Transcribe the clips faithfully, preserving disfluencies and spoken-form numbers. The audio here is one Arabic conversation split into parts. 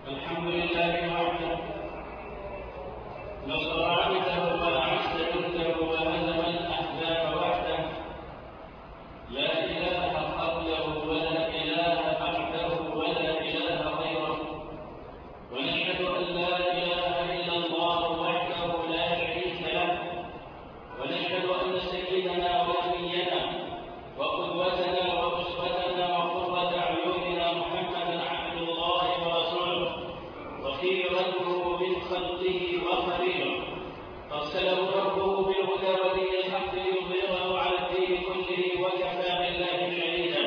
الحمد لله وحده نصر عبده وأعز جنده وهزم الأحزاب وحده لا إله قبله ولا إله بعده ولا إله غيره ونشهد أن لا إله إلا الله وحده لا شريك له ونشهد أن سيدنا ونبينا وقدوتنا وأسوتنا وقرة أعيننا محمدا عبد الله ورسوله وخيرته من خلقه وخليله أرسله ربه بالهدى ودين الحق ليظهره على الدين كله وكفى بالله شهيدا.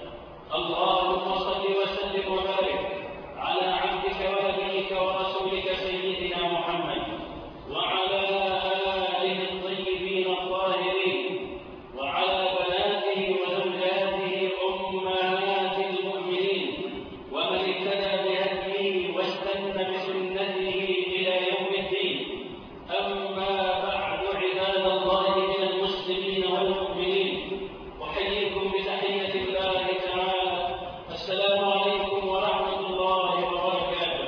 اللهم صل وسلم وبارك على عبدك ونبيك ورسولك سيدنا محمد وعلى آله الطيبين الطاهرين وعلى بناته وزوجاته أمهات المؤمنين ومن اهتدى بهديه واستنى بسنته إلى يوم الدين. أما بعد عباد الله من المسلمين والمؤمنين أحييكم بتحية الله تعالى السلام عليكم ورحمة الله وبركاته.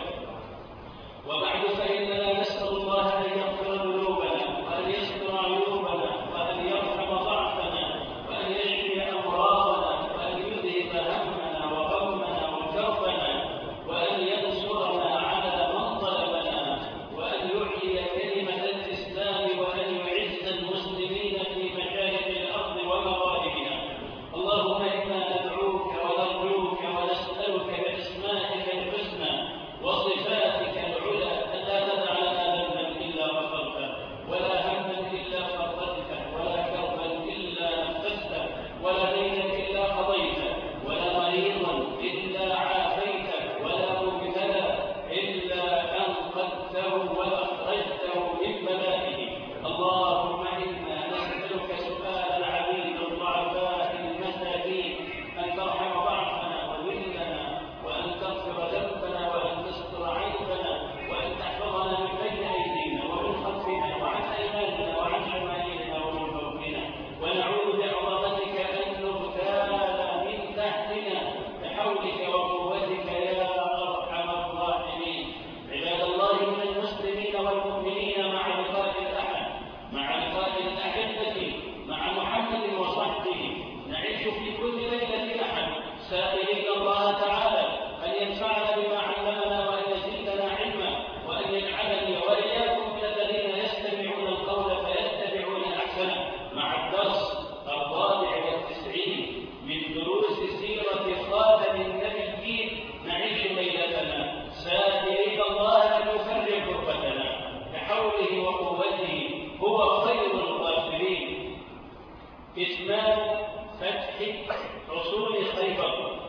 وبعد فإننا نسأل الله أن يغفر ذنوبنا وأن يستر عيوبنا وأن يرحم ضعفنا وأن يشفي أمراضنا وأن يذهب همنا وغمنا وكربنا وأن ينصرنا على من ظلمنا وأن يعلي كلمة الإسلام وأن يعز المسلمين في مشارق الأرض ومغاربها. اللهم إنا ندعوك ونرجوك ونسألك بأسمائك الحسنى وصفاتك العلى أن لا تدع لنا ذنبا إلا غفرته ولا هما إلا فرجته ولا كربا إلا نفسته ولا دينا إلا قضيته ولا مريضا إلا عافيته ولا مبتلى إلا أنقذته وأخرجته من بلائه. اللهم إنا نسألك سؤال العبيد الضعفاء المساكين أن ترحم ضعفنا وذلنا وأن تغفر ذنبنا وأن تستر عيبنا وأن تحفظنا من بين أيدينا ومن خلفنا وعن أيماننا وعن شمائلنا ومن فوقنا ونعوذ بعظمتك أن نغتال من تحتنا بحولك وقوتك يا أرحم الراحمين. عباد الله من المسلمين والمؤمنين مع لقاء الأحد مع لقاء الأحبة مع محمد وصحبه نعيش في كل ليلة أحد سائلين الله تعالى أن ينفعنا بما علمنا وأن يزيدنا علما وأن يجعلني وإياكم من الذين يستمعون القول فيتبعون أحسنه مع الدرس الرابع والتسعين من دروس سيرة خاتم النبيين. نعيش ليلتنا سائلين الله أن يفرج كربتنا بحوله وقوته هو خير الغافرين. إتمام فتح حصول خيبر.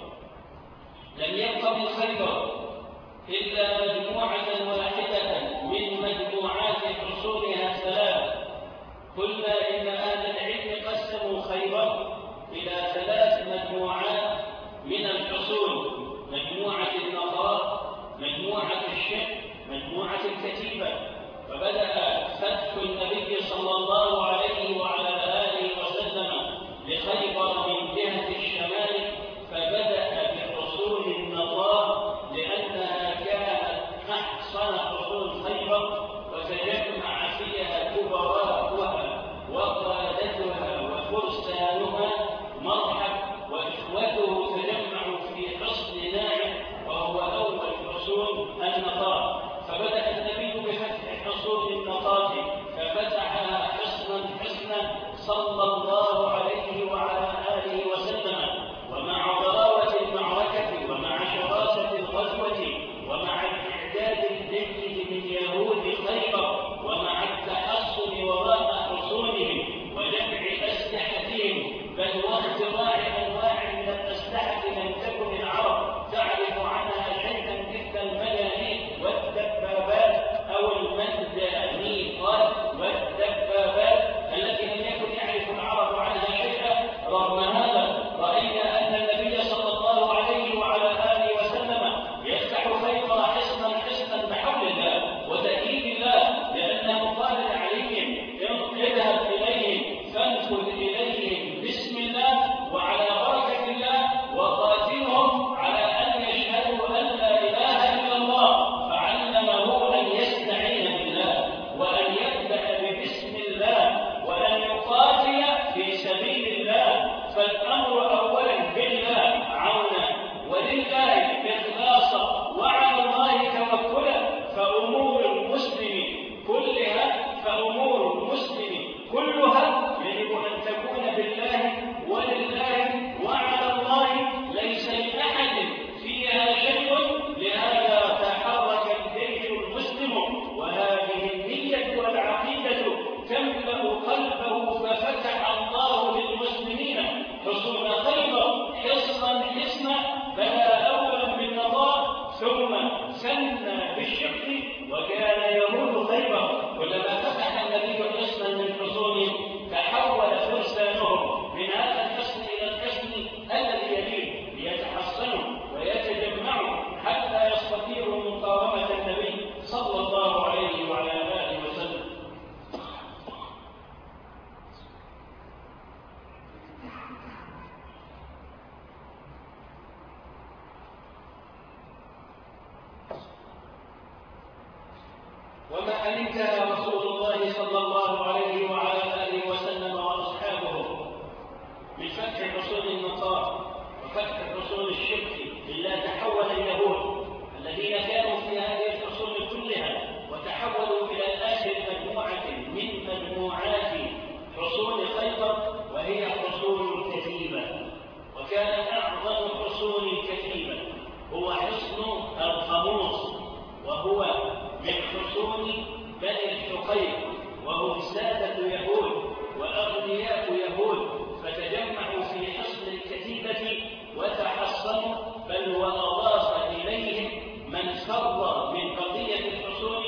لم يبق من خيبر إلا مجموعة واحدة من مجموعات حصولها ثلاث. قلنا إن أهل العلم قسموا خيبر إلى ثلاث مجموعات من الحصول: مجموعة النقاء، مجموعة الشق، مجموعة الكتيبة. فبدأ فتح النبي صلى الله عليه وعلى آله وسلم لخيبر من جهة الشمال، فبدأ بحصول النقاء لأنها كانت أحسن حصول خيبر وتجمع فيها كبراءها وقادتها وفرسانها مرحب وإخوته تجمعوا في حصن ناعم وهو أول حصول النقاء. فبدأ النبي بفتح حصول النقاء ففتحها حصنا حصنا صلى الله عليه وعلى آله وسلم. ومع ضراوة المعركة ومع شراسة الغزوة ومع الإعداد الجيد من يهود خيبر ومع التحصن وراء حصونهم وجمع أسلحتهم بل واختراع أنواع من الأسلحة لم تكن العرب تعرف عنها شيئا مثل المجانين والدبابات أو المنجنيقات والدبابات التي لم يكن يعرف العرب كنا بالشق وكان يمول خيبر. ولما فتح النبي حصنا من حصونهم تحول فرسانهم من هذا الحصن الى الحصن الذي يليه ليتحصنوا ويتجمعوا حتى يستطيعوا مقاومه النبي صلى الله عليه وعلى اله وسلم. وما أن انتهى رسول الله صلى الله عليه وعلى آله وسلم وأصحابه من فتح حصون النصارى وفتح حصون الشرك إلا تحول اليهود الذين كانوا في هذه الحصون كلها وتحولوا إلى آخر مجموعة من مجموعات حصون خيبر، وهي حصون الكتيبة. وكان أعظم حصون الكتيبة هو حصن القاموس، وهو من حصون بني الحقيق، وهم سادة يهود وأغنياء يهود، فتجمعوا في حصن الكتيبة وتحصنوا، بل وأضاف إليهم من فر من بقية الحصون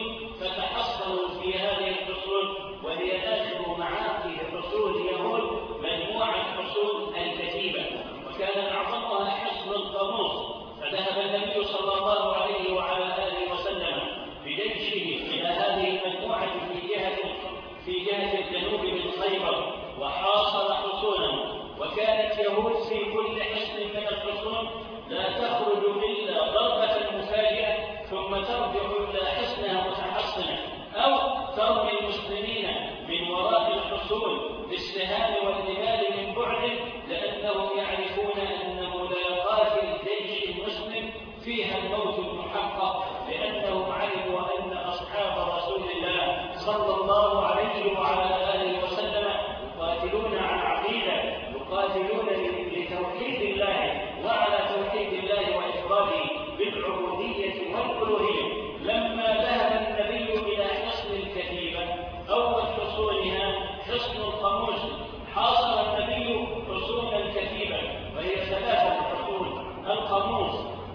فتحصنوا في هذه الحصون، وهي آخر معاقل حصون يهود مجموعة حصون الكتيبة. وكان أعظمها حصن القاموس، فذهب النبي صلى الله عليه وعلى آله وسلم بجيشه إلى هذه المجموعة في جهة في جهة الجنوب من خيبر وحاصر حصونهم. وكانت يهود في كل حصن من الحصون لا تخرج إلا ضربة مفاجئة ثم ترجع إلى حصنها متحصنة، أو ترمي المسلمين من وراء الحصون بالسهام والنبال من بعد، لأنهم يعرفون أنه لا يقاتل جيش المسلم فيها الموت المحقق، لأنهم علموا أن أصحاب رسول الله صلى الله عليه وعلى آله وسلم يقاتلون عن عقيدة، يقاتلون لتوحيد الله وعلى توحيد الله وإفراده بالعبودية والألوهية. لما ذهب النبي إلى حصن الكتيبة أول حصونها حصن القاموس، حاصر النبي حصون الكتيبة، وهي ثلاثة حصون: القاموس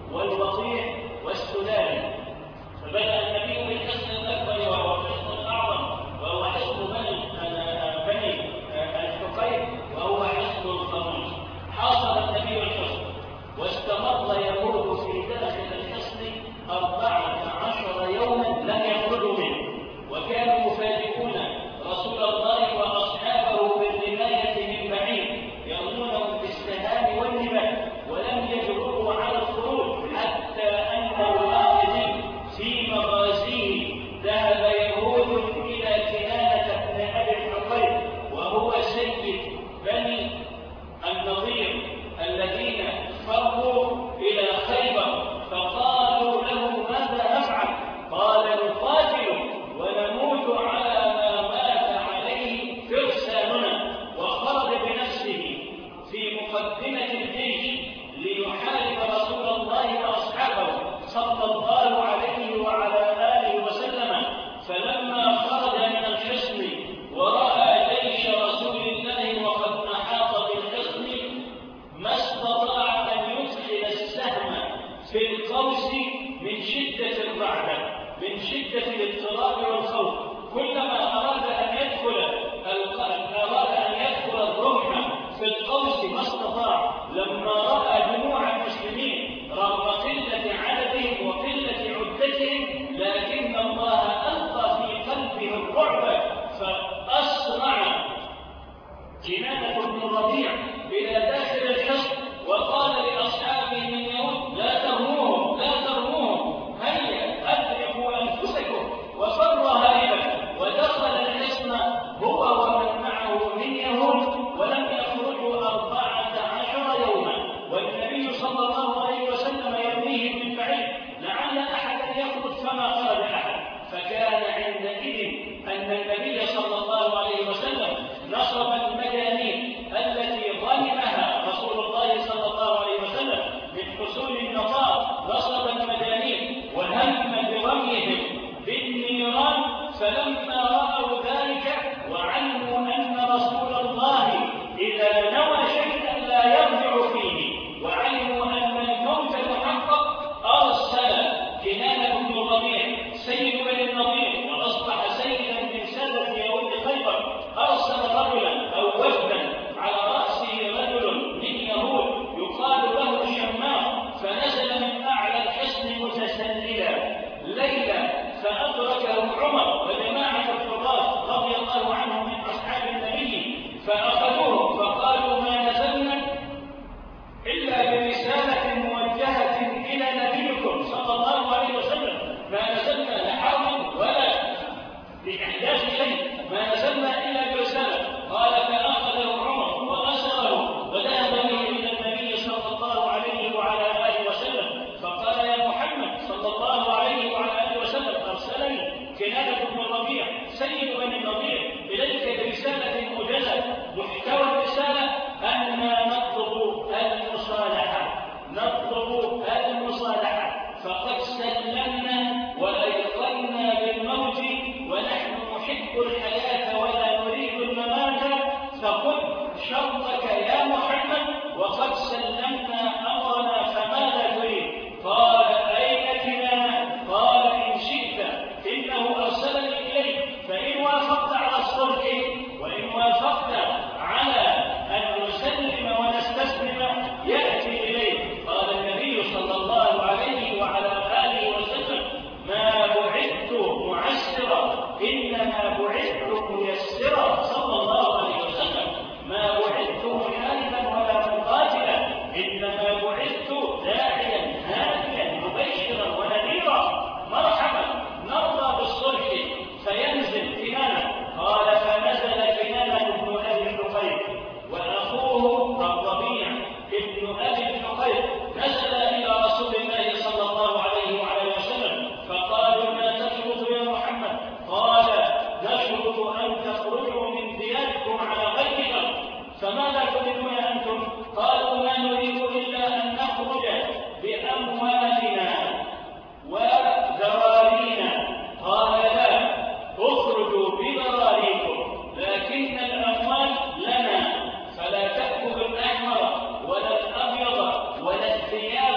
والوطيح والسلالم. فبدأ النبي بالحصن الأكبر وهو الحصن الأعظم، وهو حصن بني بني الحقيق، وهو حصن القاموس. حاصر النبي الحصن واستمر يموت في داخل الحصن أربعة عشر يوما لم يخرجوا منه، وكانوا يفاجئون رسول الله وأصحابه بالرماية من بعيد، يرمونهم بالسهام والنبال، ولم يجرؤوا على الخروج، حتى أن الواحد في مغازيه ذهب يهود إلى كنانة بن أبي الحقيق، وهو سيد بني النضير الذين فروا إلى خيبر، فقالوا له: ماذا نفعل؟ قال: نقاتل ونموت على ما مات عليه فرساننا. وخرج بنفسه في مقدمة الجيش ليحارب رسول الله وأصحابه صلى الله عليه وعلى آله وسلم. فلما خرج من الحصن ورأى جيش رسول الله وقد أحاط بالحصن، ما استطاع أن يدخل السهم في القوس من شدة الرعدة، من شدة الاضطراب والخوف. كلما أراد أن يدخل أراد أن يدخل الرمح في القوس ما استطاع. لما رأى جموع المسلمين رغم قلة عددهم وقلة عدتهم، لكن الله ألقى في قلبه الرعب، فأسرع كنانة بن الربيع إلى داخل الحصن وقال لأصحابه من يهود: لا ترموهم، لا ترموهم، هيا أدركوا أنفسكم. وفر هاربا ودخل الحصن هو ومن معه من يهود، ولم يخرجوا أربعة عشر يوما، والنبي صلى الله عليه وسلم يرميهم من بعيد لعل أحدا يخرج، فما خرج أحد. فكان عندئذ أن النبي صلى الله عليه وسلم نصب المجانين التي ظلمها رسول الله صلى الله عليه وسلم من حصول النصارى، نصب المجانين وهم برميهم بالنيران. فلما رأوا ذلك وعلموا أن رسول الله إذا نوى شيئا لا يرجع فيه، وعلموا أن الموت محقق، أرسل كنانة سيد بني النضير وأصبح سيدا من سادة يهود خيبر، أرسل رجلا أو وفدا على رأسه رجل من يهود يقال له شماخ، فنزل من أعلى الحصن متسللا ليلا فأدركه عمر وجماعة الحراس رضي الله عنهم من أصحاب النبي، فأخذوه فقالوا ما نزلنا إلا برسالة موجهة إلى نبيكم صلى الله عليه وسلم، ما نزلنا لحرب ولا لإحداث شيء، ما نزلنا إلا برسالة. قال فأخذه عمر وأسره وذهب به إلى النبي صلى الله عليه وعلى آله وسلم، فقال يا محمد صلى الله عليه وعلى آله وسلم أرسلني كنانة بن الربيع سيد بني النضير إليك برسالة موجزة، محتوى الرسالة أننا نطلب المصالحة نطلب المصالحة فقد سلمنا وأيقنا بالموت ونحن نحب الحياة ولا نريد الممات، فخذ شرطك يا محمد وقد سلمنا أمرنا فماذا تريد؟ قال أين كنانة؟ قال إن شئت إنه أرسلني إليك، فإن وافقت على الصلح وإن وافقت على أن نسلم ونستسلم يأتي إليه. قال النبي صلى الله عليه وعلى آله وسلم ما بعثت معسرا إنما بعثت ميسرا صلى الله عليه وسلم، ما بعثت محاربا ولا مقاتلا إنما بعثت داعيا هاديا مبشرا ونذيرا، مرحبا نرضى بالصلح فينزل كنانة. قال فنزل كنانة بن أبي الحقيق وأخوه الربيع ابن أبي الحقيق نزل إلى رسول الله صلى الله عليه وعلى وسلم فقالوا ما تشرط يا محمد؟ قال نشرط أن تخرجوا من دياركم على غيرها، فماذا تريدون أنتم؟ قالوا ما نريد إلا أن نخرج بأموالنا وذرارينا. قال لا، اخرجوا بذراريكم لكن الأموال لنا، فلا تأكلوا الأحمر ولا الأبيض ولا الثياب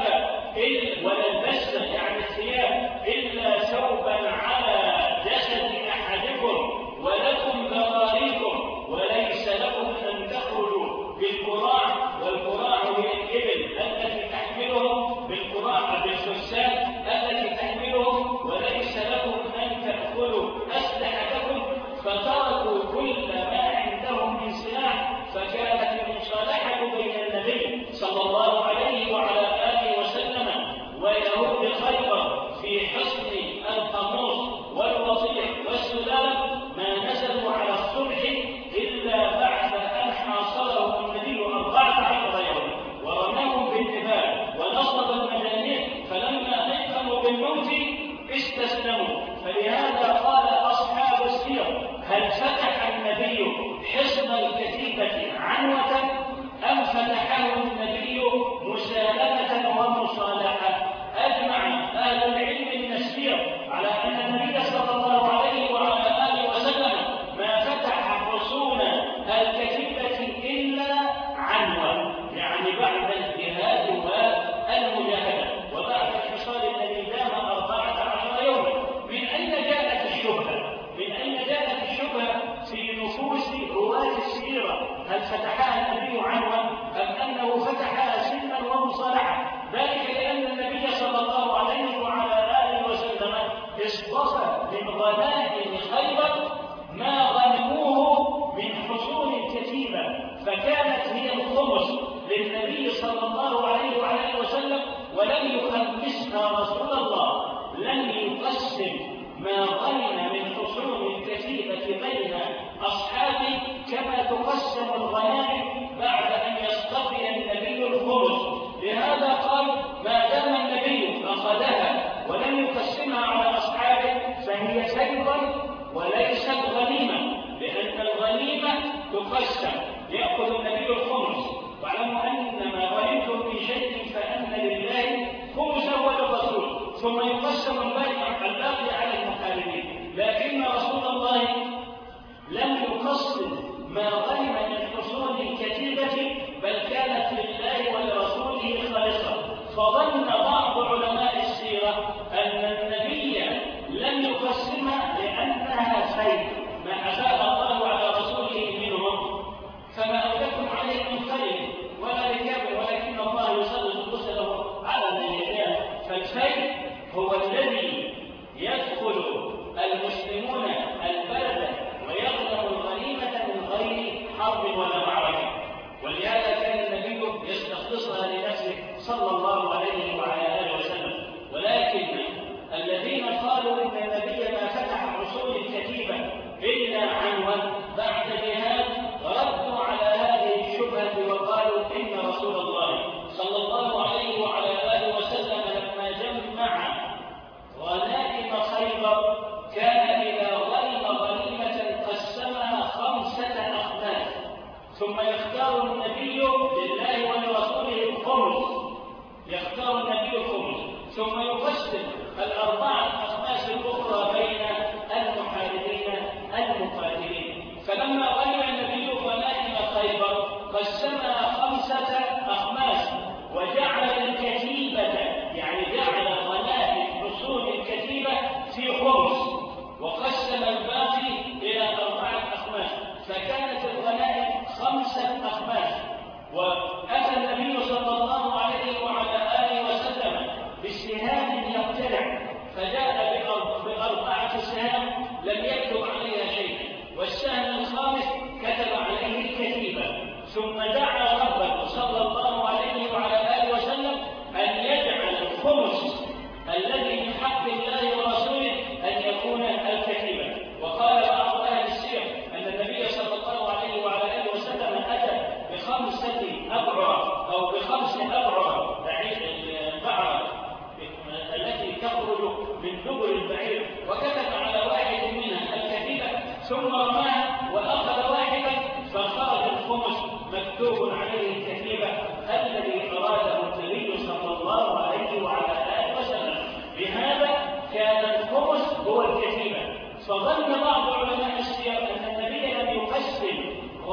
ولا البس يعني الثياب إلا ثوبا على جسد أحدكم، ولكم ذراريكم وليس لكم أن تخرجوا بالقراع، والقراع هي الإبل التي تحملهم، بالقراع بالفرسان التي تحملهم، وليس لكم أن تأكلوا أسلحتكم، فتركوا كل ما عندهم من سلاح. فكانت المصالحة بين النبي صلى الله عليه وعلى آله وسلم ويهود خيبر في حصن القاموس والوطيع والسلام ما نزلوا على الصلح إلا بعد أن حاصرهم النبي أربعة عشر يوما ورماهم بالجبال ونصب المجانيق، فلما أيقنوا بالموت استسلموا. فلهذا قال أصحاب السير هل فتح النبي حصن الكتيبة عنوة أم فتحه النبي مسالمة ومصالحة؟ أجمع أهل العلم من السير على أن النبي صلى الله عليه وعلى آله وسلم ما فتح حصون الكتيبة إلا عنوة، يعني بعد الجهاد والمجاهدة وبعد الحصار الذي دام أربعة عشر يوما. من أين جاءت الشبهة؟ من أين جاءت الشبهة في نفوس رواة السيرة؟ هل فتحها النبي عنوة أم أنه فتحها سلما ومصالحة؟ ذلك لأن النبي صلى الله عليه وعلى آله وسلم اصطفى من غنائم خيبر ما غنموه من حصون الكتيبة، فكانت هي الخمس للنبي صلى الله عليه وعلى وسلم، ولم يخمسها رسول الله، لم يقسم ما غنم من حصون الكتيبة بين أصحابه كما تقسم الغنائم بعد أن يصطفي النبي الخمس. لهذا قال ما دام النبي أخذها ولم يقسمها على أصحابه فهي سيد وليست غنيمة، لأن الغنيمة تقسم يأخذ النبي الخمس. واعلموا أن ما غنمتم من شيء فأن لله خمسه وللرسول، ثم يقسم الباقي على المحاربين. لكن رسول الله لم يقسم ما غنم من حصون الكتيبة، بل كانت لله ولرسوله خالصة. فظن بعض علماء السيرة أن النبي لم الخير ما أفاء الله على رسوله منهم، فما أوجدتم عليه من خير ولا ركاب، ولكن الله يسلط رسله على الرجال. فالخير هو الذي يدخل المسلمون البلد ويغنم الغنيمة من غير حرب ولا معركة، ولهذا كان النبي يستخلصها لنفسه صلى الله عليه وعلى آله وسلم. ولكن الذين قالوا إن النبي ما فتح حصول الكتيبة إلا عنوة بعد جهاد ردوا على هذه الشبهة وقالوا إن رسول الله صلى الله عليه وعلى آله وسلم لما جمع غنائم خيبر كان إذا غنم غنيمة قسمها خمسة أخماس، ثم يختار النبي لله ولرسوله الخمس، يختار النبي الخمس، ثم يقسم الأربعة أخماس الأخرى بين المحاربين المقاتلين. فلما غنم النبي غنائم خيبر قسمها خمسة أخماس وجعل الكتيبة، يعني جعل غنائم حصول الكتيبة في خمس وقسم الباقي إلى أربعة أخماس، فكانت الغنائم خمسة أخماس. وأتى النبي صلى الله عليه وعلى آله وسلم بسهام يقتلع، فجاء بأربعة سهام لم يكتب عليها شيئا، والسهم الخامس كتب عليه الكتيبة. ثم دعا ربه صلى الله عليه وعلى آله وسلم أن يجعل الخمس الذي من حق الله ورسوله أن يكون الكتيبة. وقال بعض أهل السير أن النبي صلى الله عليه وعلى آله وسلم أتى بخمسة أبعرة أو بخمس أبعرة البعرة التي تخرج من دبر البعير، وكتب على واحد منها الكتيبة ثم رماها وأخذ واحدا فخرج الخمس مكتوب عليه الكتيبة الذي أراده النبي صلى الله عليه وعلى آله وسلم. بهذا كان الخمس هو الكتيبة. فظن بعض علماء السير أن النبي لم يقسم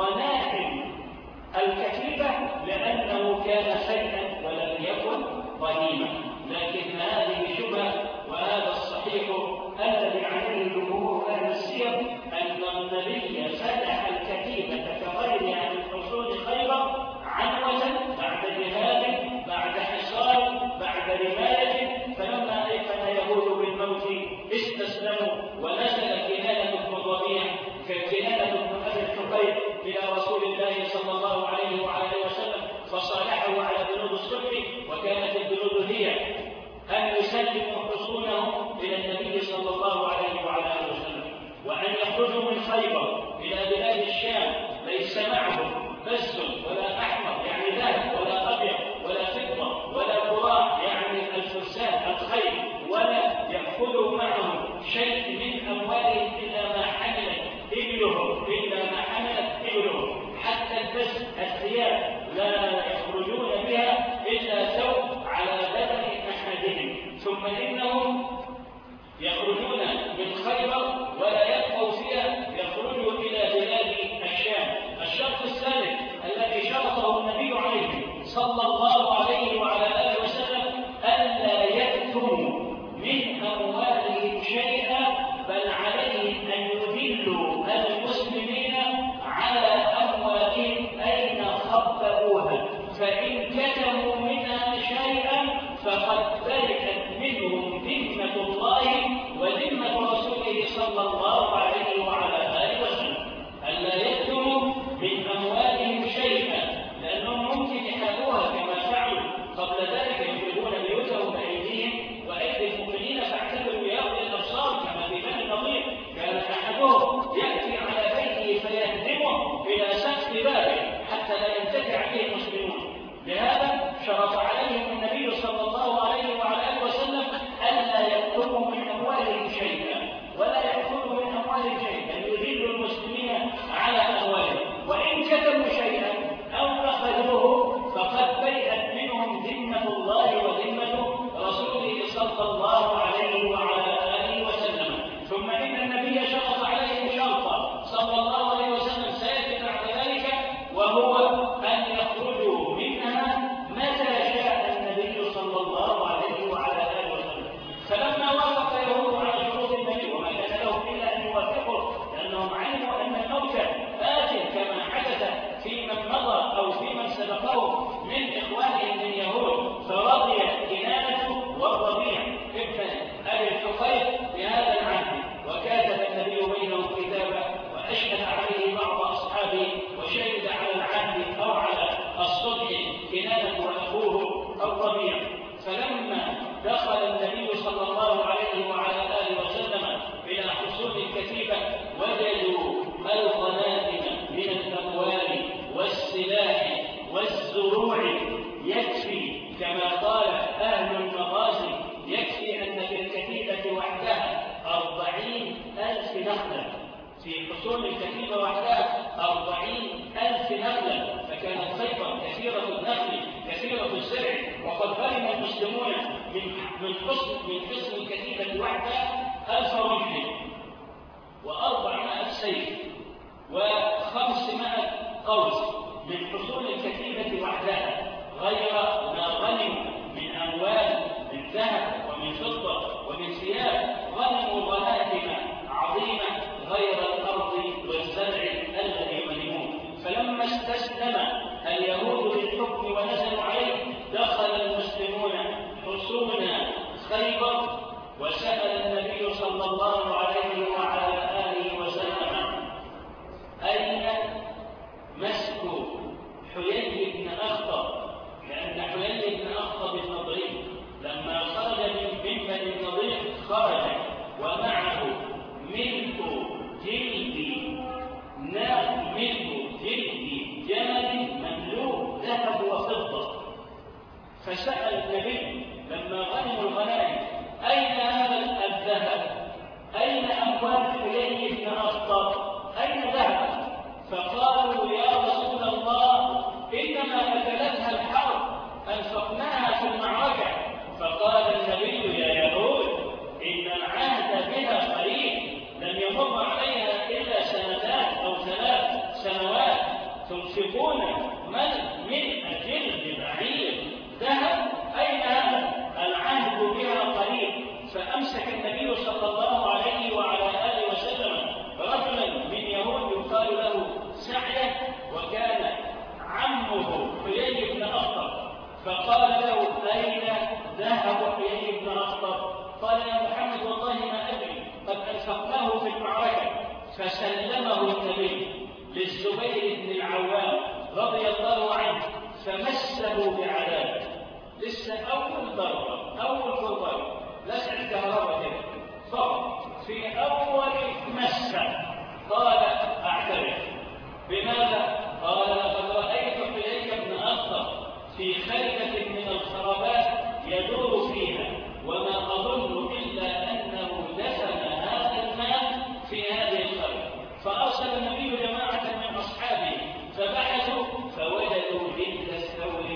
غنائم الكتيبة لأنه كان شيئا ولم يكن غنيمة، لكن هذه شبهة، وهذا الصحيح الذي عليه جمهور أهل السير أن النبي فتح الكتيبة كغيرها عن حصول خيبر عنوة بعد جهاد بعد حصار بعد رماية. فلما أيقن اليهود بالموت استسلموا، ونزل كنانة بن الربيع ككنانة بن أبي الحقيق إلى رسول الله صلى الله عليه وعلى آله وسلم فصالحه على بنود الصلح، وكانت البنود هي أن يسلموا حصونهم إلى النبي صلى الله عليه وعلى آله وسلم، وأن يخرجوا من خيبر إلى بلاد الشام ليس معهم بس ولا أحمر يعني ذهب ولا أبيض ولا فضة ولا براء يعني الفرسان الخيل، ولا يأخذوا معهم شيء من أموالهم إلا ما حملت إبلهم إلا ما حملت إبلهم، حتى البس الثياب لا يخرجون بها إلا ثوب على بدن أحدهم. ثم إنهم يخرجون من خيبر ولا يبقوا فيها، يخرجوا إلى بلاد الشام. الشرط الثالث الذي شرطه النبي عليه صلى الله عليه وعلى آله وسلم ألا يكتموا من أموالهم شيئا، بل عليهم أن يدلوا المسلمين على أموالهم أين خبأوها، فإن كتموا منها شيئا فقد برئت منهم ذمة الله وذمة رسوله صلى الله عليه وعلى آله وسلم. ألا يكتموا من أموالهم شيئا، لأنهم ممكن يحلوها كما فعلوا قبل ذلك، يخرجون بيوتهم بأيديهم وأيدي المؤمنين فاعتبروا بأولي الأبصار نخلة، في حصون الكتيبة وحدها أربعين ألف نخلة، فكانت خيبر كثيرة النخل كثيرة الزرع. وقد غنم المسلمون من حصن من حصن الكتيبة وحدها ألف رجل وأربعمائة سيف وخمسمائة قوس من حصون الكتيبة وحدها، غير ما غنموا من أموال من ذهب ومن فضة ومن ثياب. غنموا غنائم عظيمة غير الأرض والزرع الذي غنموه. فلما استسلم اليهود للحكم ونزلوا عليه دخل المسلمون حصون خيبر وسأل النبي صلى الله عليه وعلى آله وسلم أين مسك حيي بن أخطب، لأن حيي بن أخطب النضري لما خرج من بني النضير خرج ومعه ملك جلد ناق ملك جلد جمل مملوء ذهب وفضة. فسأل النبي لما غنموا الغنائم أين هذا الذهب؟ أين أموال حيي بن أخطب؟ أين ذهب؟ فقالوا يا رسول الله إنما أكلتها الحرب أنفقناها في المعركة. فقال النبي يا يهود إن العهد بها قريب، لم يمر عليها إلا سنتان أو ثلاث سنوات، تنفقون من من جلد بعير ذهب؟ أين هذا؟ العهد بها قريب. فأمسك النبي صلى الله عليه وعلى آله وسلم رجلا من يهود يقال له سعية، وكان عمه حيي بن أخطب، فقال له أين ذهب حيي بن أخطب؟ قال يا محمد والله ما أدري، قد أنفقناه في المعركة. فسلمه النبي للزبير بن العوام رضي الله عنه فمسه بعذاب. لسه أول ضربة أول قربان لسه الكهرباء كده فقط في أول مسة قال أعترف. بماذا؟ قال لقد رأيت حيي بن أخطب في خيمة من الخرابات يدور فيها، وما أظن إلا أنه دفن هذا المال في هذه الخيمة. فأرسل النبي جماعة من أصحابه فبحثوا فوجدوا جلد الثور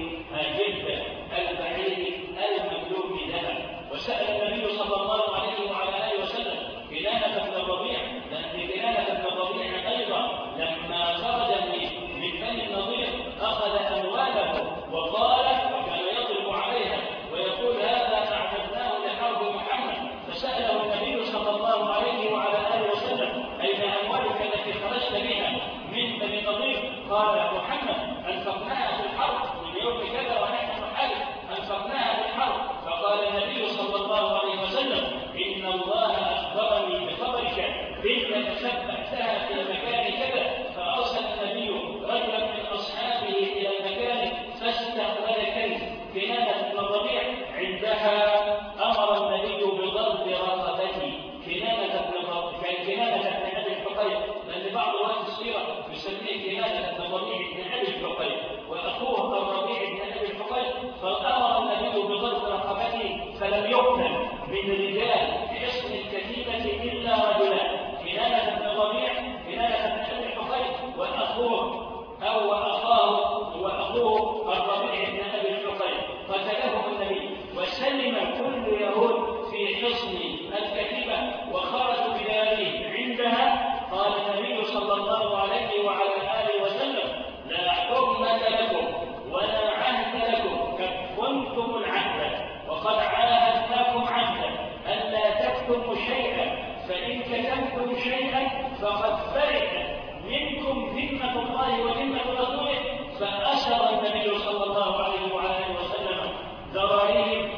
جلد البعير المملوء ذهب. وسأل النبي صلى الله عليه وعلى آله وسلم كنانة بن الربيع، لأن كنانة بن الربيع أيضا لما خرج من بني النضير أخذ أمواله وقال وكان يضرب عليها ويقول هذا أعددناه لحرب محمد. فسأله النبي صلى الله عليه وعلى آله وسلم أين أموالك التي خرجت بها من بني النضير؟ قال محمد أنفقناها في الحرب من يوم كذا ونحن نحارب، أنفقناها في الحرب. فقال النبي صلى الله عليه وسلم إن الله أخبرني بخبرك إنك سبحتها في مكان كذا. فأرسل النبي رجلا من أصحابه إلى المكان فاستقبل كنز كنانة بن الربيع. عندها أمر النبي بضرب رقبته كنانة بن كنانة بن أبي الحقيق، لأن بعض رواة السيرة يسميه كنانة بن الربيع بن أبي الحقيق وأخوه الربيع بن أبي الحقيق. فأمر النبي بضرب رقبته فلم يقتل من رجال حصن الكتيبة إلا رجلان، كنانة بن الربيع كنانة بن أبي الحقيق وأخوه أو أخاه وأخوه الربيع بن أبي الحقيق. قتله النبي وسلم كل يهود في حصن الكتيبة وخرجوا بداره. عندها قال النبي صلى الله عليه وعلى آله وسلم لا حرمة لكم ولا عهد لكم، قد خنتم العهد وقد عاهدناكم عهدا ألا تكتموا شيئا، فإن كتمتم شيئا فقد فرئت منكم ذمة الله وذمة رسوله. فأشر النبي صلى الله عليه وعلى آله وسلم ذراريهم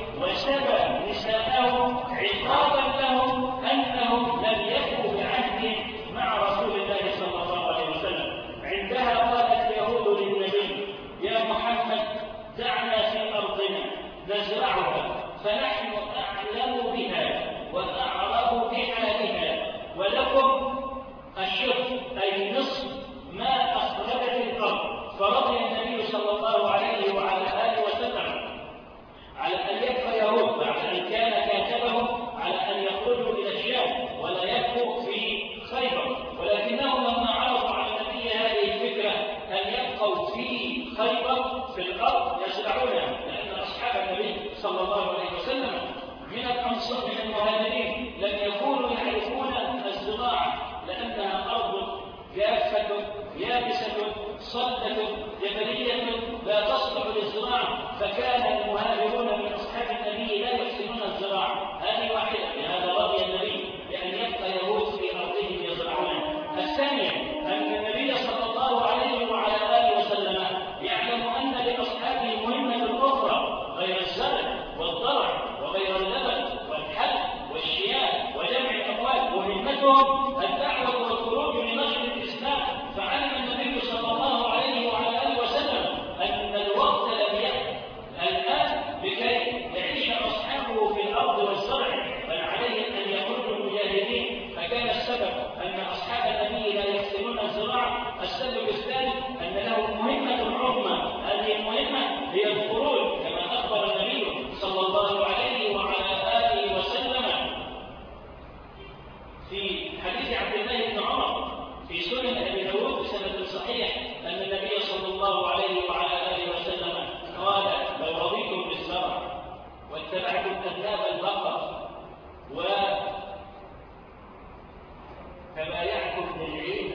وسبى نساءهم عقابا لهم أنهم لم يكونوا بعهد مع رسول الله صلى الله عليه وسلم. عندها قالت اليهود للنبي يا محمد دعنا في أرضنا نزرعها فنحن أعلم بها وأعرف بحالها، ولكم الشرك أي نصف ما أخرجت الأرض. فرضي النبي صلى الله عليه وعلى آله وسلم على أن يكفى يهود بعد أن كان كاتبهم على أن يقول همتهم الدعوة والخروج لنشر الإسلام. فعلم النبي صلى الله عليه وعلى آله وسلم أن الوقت لم يأتي الآن لكي يعيش أصحابه في الأرض والزرع، بل عليهم أن يخرجوا مجاهدين. فكان السبب أن أصحاب النبي لا يحسنون الزراعة. السبب الثاني أن لهم مهمة عظمى، هذه المهمة هي الخروج كما أخبر النبي صلى الله عليه وعلى آله وسلم في حديث عبد الله بن عمر في سنن أبي داود بسند صحيح أن النبي صلى الله عليه وعلى آله وسلم قال: لو رضيتم بالزرع واتبعتم أذناب البقر وتبايعتم بالعين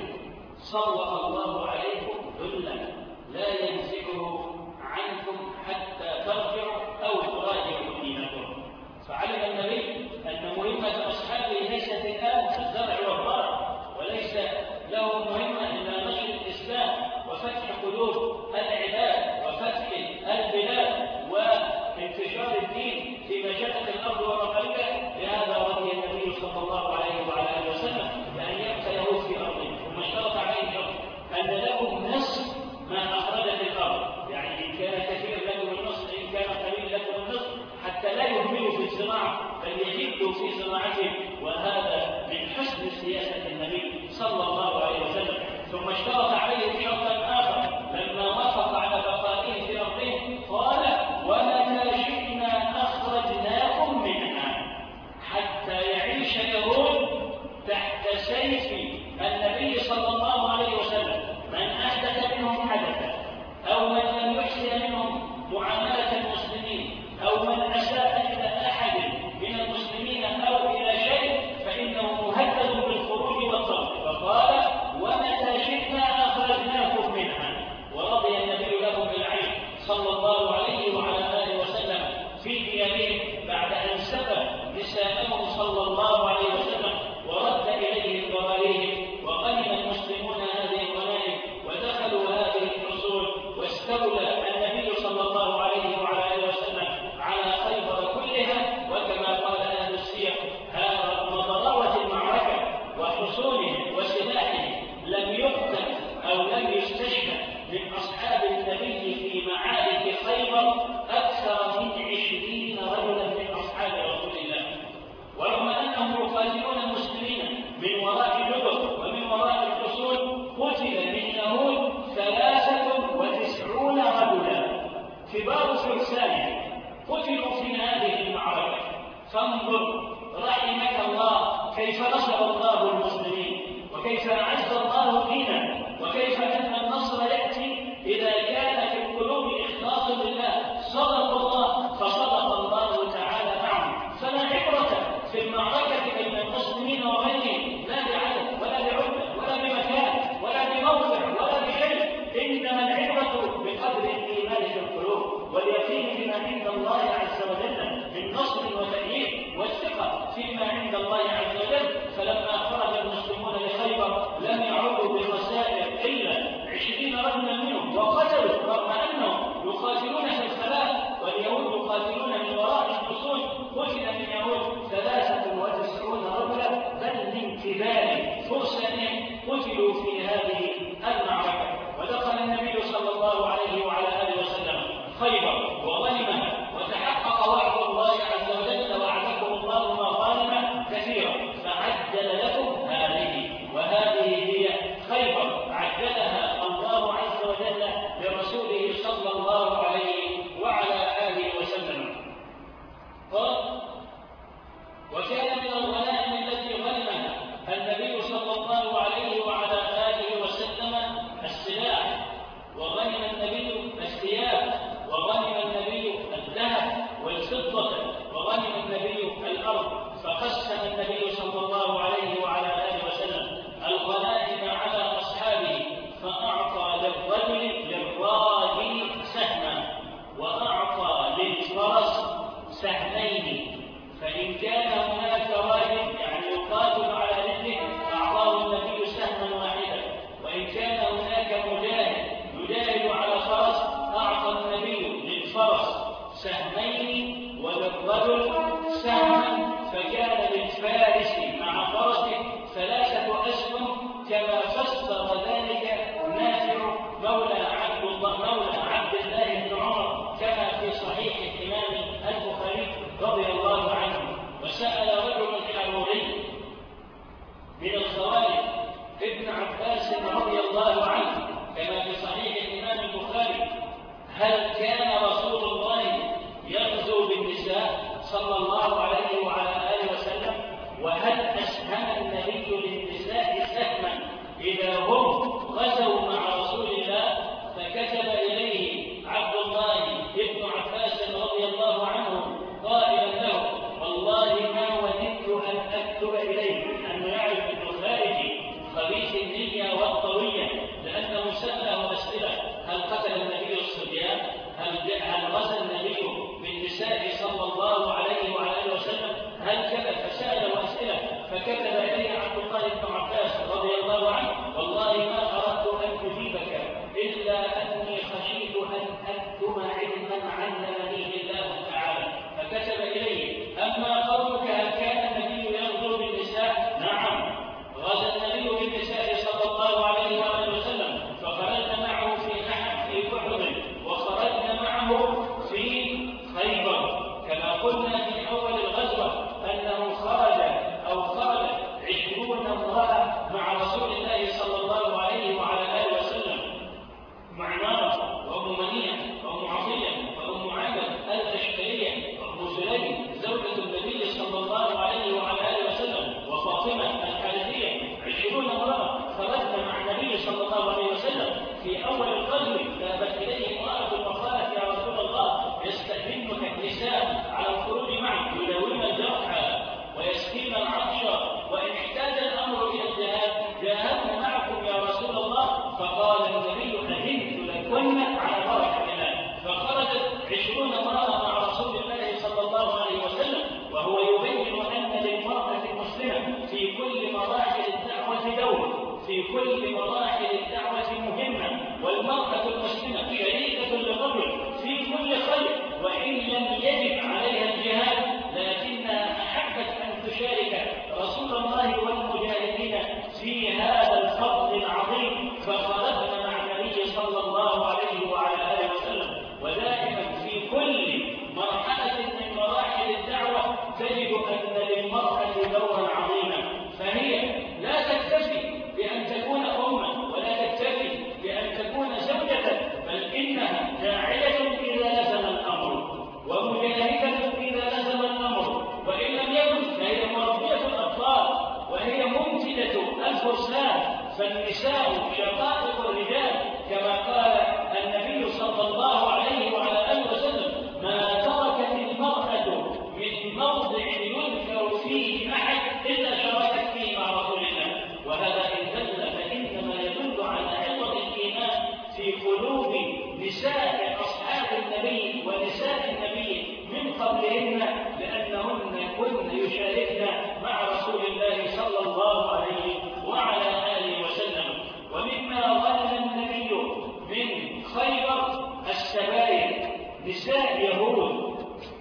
صلى الله عليكم ذلا لا ينزعه عنكم حتى ترجعوا أو تراجعوا دينكم. فعلم النبي أن مهمة أصحابه ليست الآن في الزرع والضرع، وليس لهم مهمة إلا نشر الإسلام وفتح قلوب العباد وفتح البلاد وانتشار الدين في مشارق الأرض ومغاربها. لهذا رضي النبي صلى الله عليه وعلى آله وسلم بأن يبقى يهود في أرضهم، ثم اشترط عليهم أن لهم نصف ما أخرجت الأرض، يعني إن كان كثير لكم النصف، إن كان قليل لكم النصف، حتى لا يهملوا في الزراعة بل يجدوا في زراعتهم. وهذا من حسن سياسة النبي صلى الله عليه وسلم. ثم اشترط عليهم شرطا آخر لما وافق على بقائهم في أرضهم، قال: ومتى شئنا أخرجناكم منها، حتى يعيش يهود تحت سيف النبي صلى الله عليه وسلم. من أحدث منهم حدثا أو من لم يحسن منهم معاملة المسلمين أو من أساء إلى أحد من المسلمين أو إلى شيء فإنه مهدد بالخروج والطرد. فقال: ومتى شئنا أخرجناكم منها. ورضي النبي لهم بالعين صلى الله عليه وعلى آله وسلم في ديارهم بعد أن سبى نساءهم صلى الله عليه وسلم ورد إليهم ضرائرهم، وغنم المسلمون هذه الغنائم ودخلوا هذه الحصول، واستولى النبي صلى الله عليه وعلى آله وسلم على خيبر كلها. وكما قال أهل السير: هذا مضراوة المعركة وحصولهم وسلاحهم لم يقتل أو لم يستشهد من أصحاب النبي في معارك خيبر أكثر من عشرين رجلا من أصحاب رسول الله. ورغم أنهم يقاتلون المسلمين من وراء الجدر ومن وراء الحصول، قتل من يهود ثلاثة وتسعون رجلا كبار فرسان قتلوا في هذه المعركة. فانظر رحمك الله كيف نصر الله المسلمين، وكيف أعز الله دينا، وكيف أن النصر يأتي إذا كان في القلوب إخلاص لله. صدق الله فصدق الله تعالى معهم. فلا عبرة في المعركة بين المسلمين وغيرهم لا بعدد ولا بعدة ولا بمكان ولا بموضع ولا بشيء، إنما العبرة بقدر الإيمان في القلوب واليقين بما عند الله عز وجل من نصر وتأييد والثقة فيما عند الله عز وجل. فلما خرج المسلمون لخيبر لم يعودوا بخسائر إلا عشرين رجلا منهم، وقتلوا رغم أنهم يقاتلون في الخلاء واليهود يقاتلون من وراء الحصون. قتل من يهود ثلاثة وتسعون رجلا، بل من كبار فرسانهم قتلوا في هذه المعركة. ودخل النبي صلى الله عليه وعلى آله وسلم خيبر وغنمها، وتحقق وعد الله عز وجل: وعدكم الله مغانم كثيرة فعجل لكم هذه. وهذه هي خيبر عجلها الله عز وجل لرسوله صلى الله عليه وعلى آله وسلم. قال: وكان من الغنائم التي غنمها النبي صلى الله عليه وعلى آله وسلم السلاح أسهم النبي للنساء سهما إذا هم غزوا مع رسول الله، فكتب إليه عبد الله بن عباس رضي الله عنه قائلا له: والله ما وددت أن أكتب إليك، أنه يعرف أنه خارجي خبيث النية والطوية، لأنه سأله أسئلة: هل قتل النبي الصبيان؟ هل هل غزا النبي بالنساء صلى الله عليه وعلى اله وسلم؟ هل كذا؟ فسأله أسئلة، فكتب إليه عبد الله بن عباس رضي الله عنه: والله ما أردت أن أجيبك إلا أني خشيت أن أكتم علما علمني الله تعالى. فكتب إليه: أما قولك هل كان النبي يغزو بالنساء؟ نعم، غزا النبي بالنساء صلى الله عليه وآله وسلم، فخرجنا معه في نحر في أحد، وخرجنا معه في خيبر، كما قلنا في أول الغزوة أنه خرج أو خرج عشرون امرأة مع رسول الله صلى الله عليه وعلى آله وسلم، مع نار وأم منيع وأم عطية وأم عامر الأشكرية وأم سليم زوجة النبي صلى الله عليه وعلى آله وسلم وفاطمة الحارثية، عشرون امرأة خرجنا مع النبي صلى الله عليه وسلم في أول الغزو. ذهبت إليه امرأة وقالت: يا رسول الله، يستأذنك النساء على الخروج معك، يداوين الجرحى ويسكين العطش، وإن احتاج الأمر إلى الجهاد جاهدنا معكم يا رسول الله. فقال النبي: أذنت لكن على بركة الله. فخرجت عشرون امرأة مع رسول الله صلى الله عليه وسلم، وهو يبين أن للمرأة المسلمة في كل مراحل الدعوة دور، في كل مراحل الدعوة مهمة، والمرأة المسلمة شريكة للرجل في كل خير، وإن لم يجب عليها الجهاد لكنها أحبت أن تشارك رسول الله والمجاهدين في هذا الفضل العظيم. فخرجنا مع النبي صلى الله عليه وعلى آله وسلم. ودائما في كل مرحلة من مراحل الدعوة تجد أن للمرأة دورا عظيما، فهي لا تكتفي بأن تكون أما، ولا تكتفي بأن تكون زوجة، بل إنها داعية إذا لزم الأمر، ومجاهدة إذا لزم الأمر، وإن لم يكن فهي مربية الأطفال، وهي منتجة الفرسان. فالنساء شقائق الرجال، كما قال النبي صلى الله عليه وعلى آله وسلم: ما تركت المرأة من موضع يذكر فيه أحد إلا شاركت فيه مع رسول الله. وهذا إن دل فإنما يدل على عظم الإيمان في قلوب نساء أصحاب النبي ونساء النبي من قبلهن، لأنهن كن يشاركن مع رسول الله صلى الله عليه وعلى آله وسلم. ومما ظن النبي من خيبر السبايا، نساء يهود.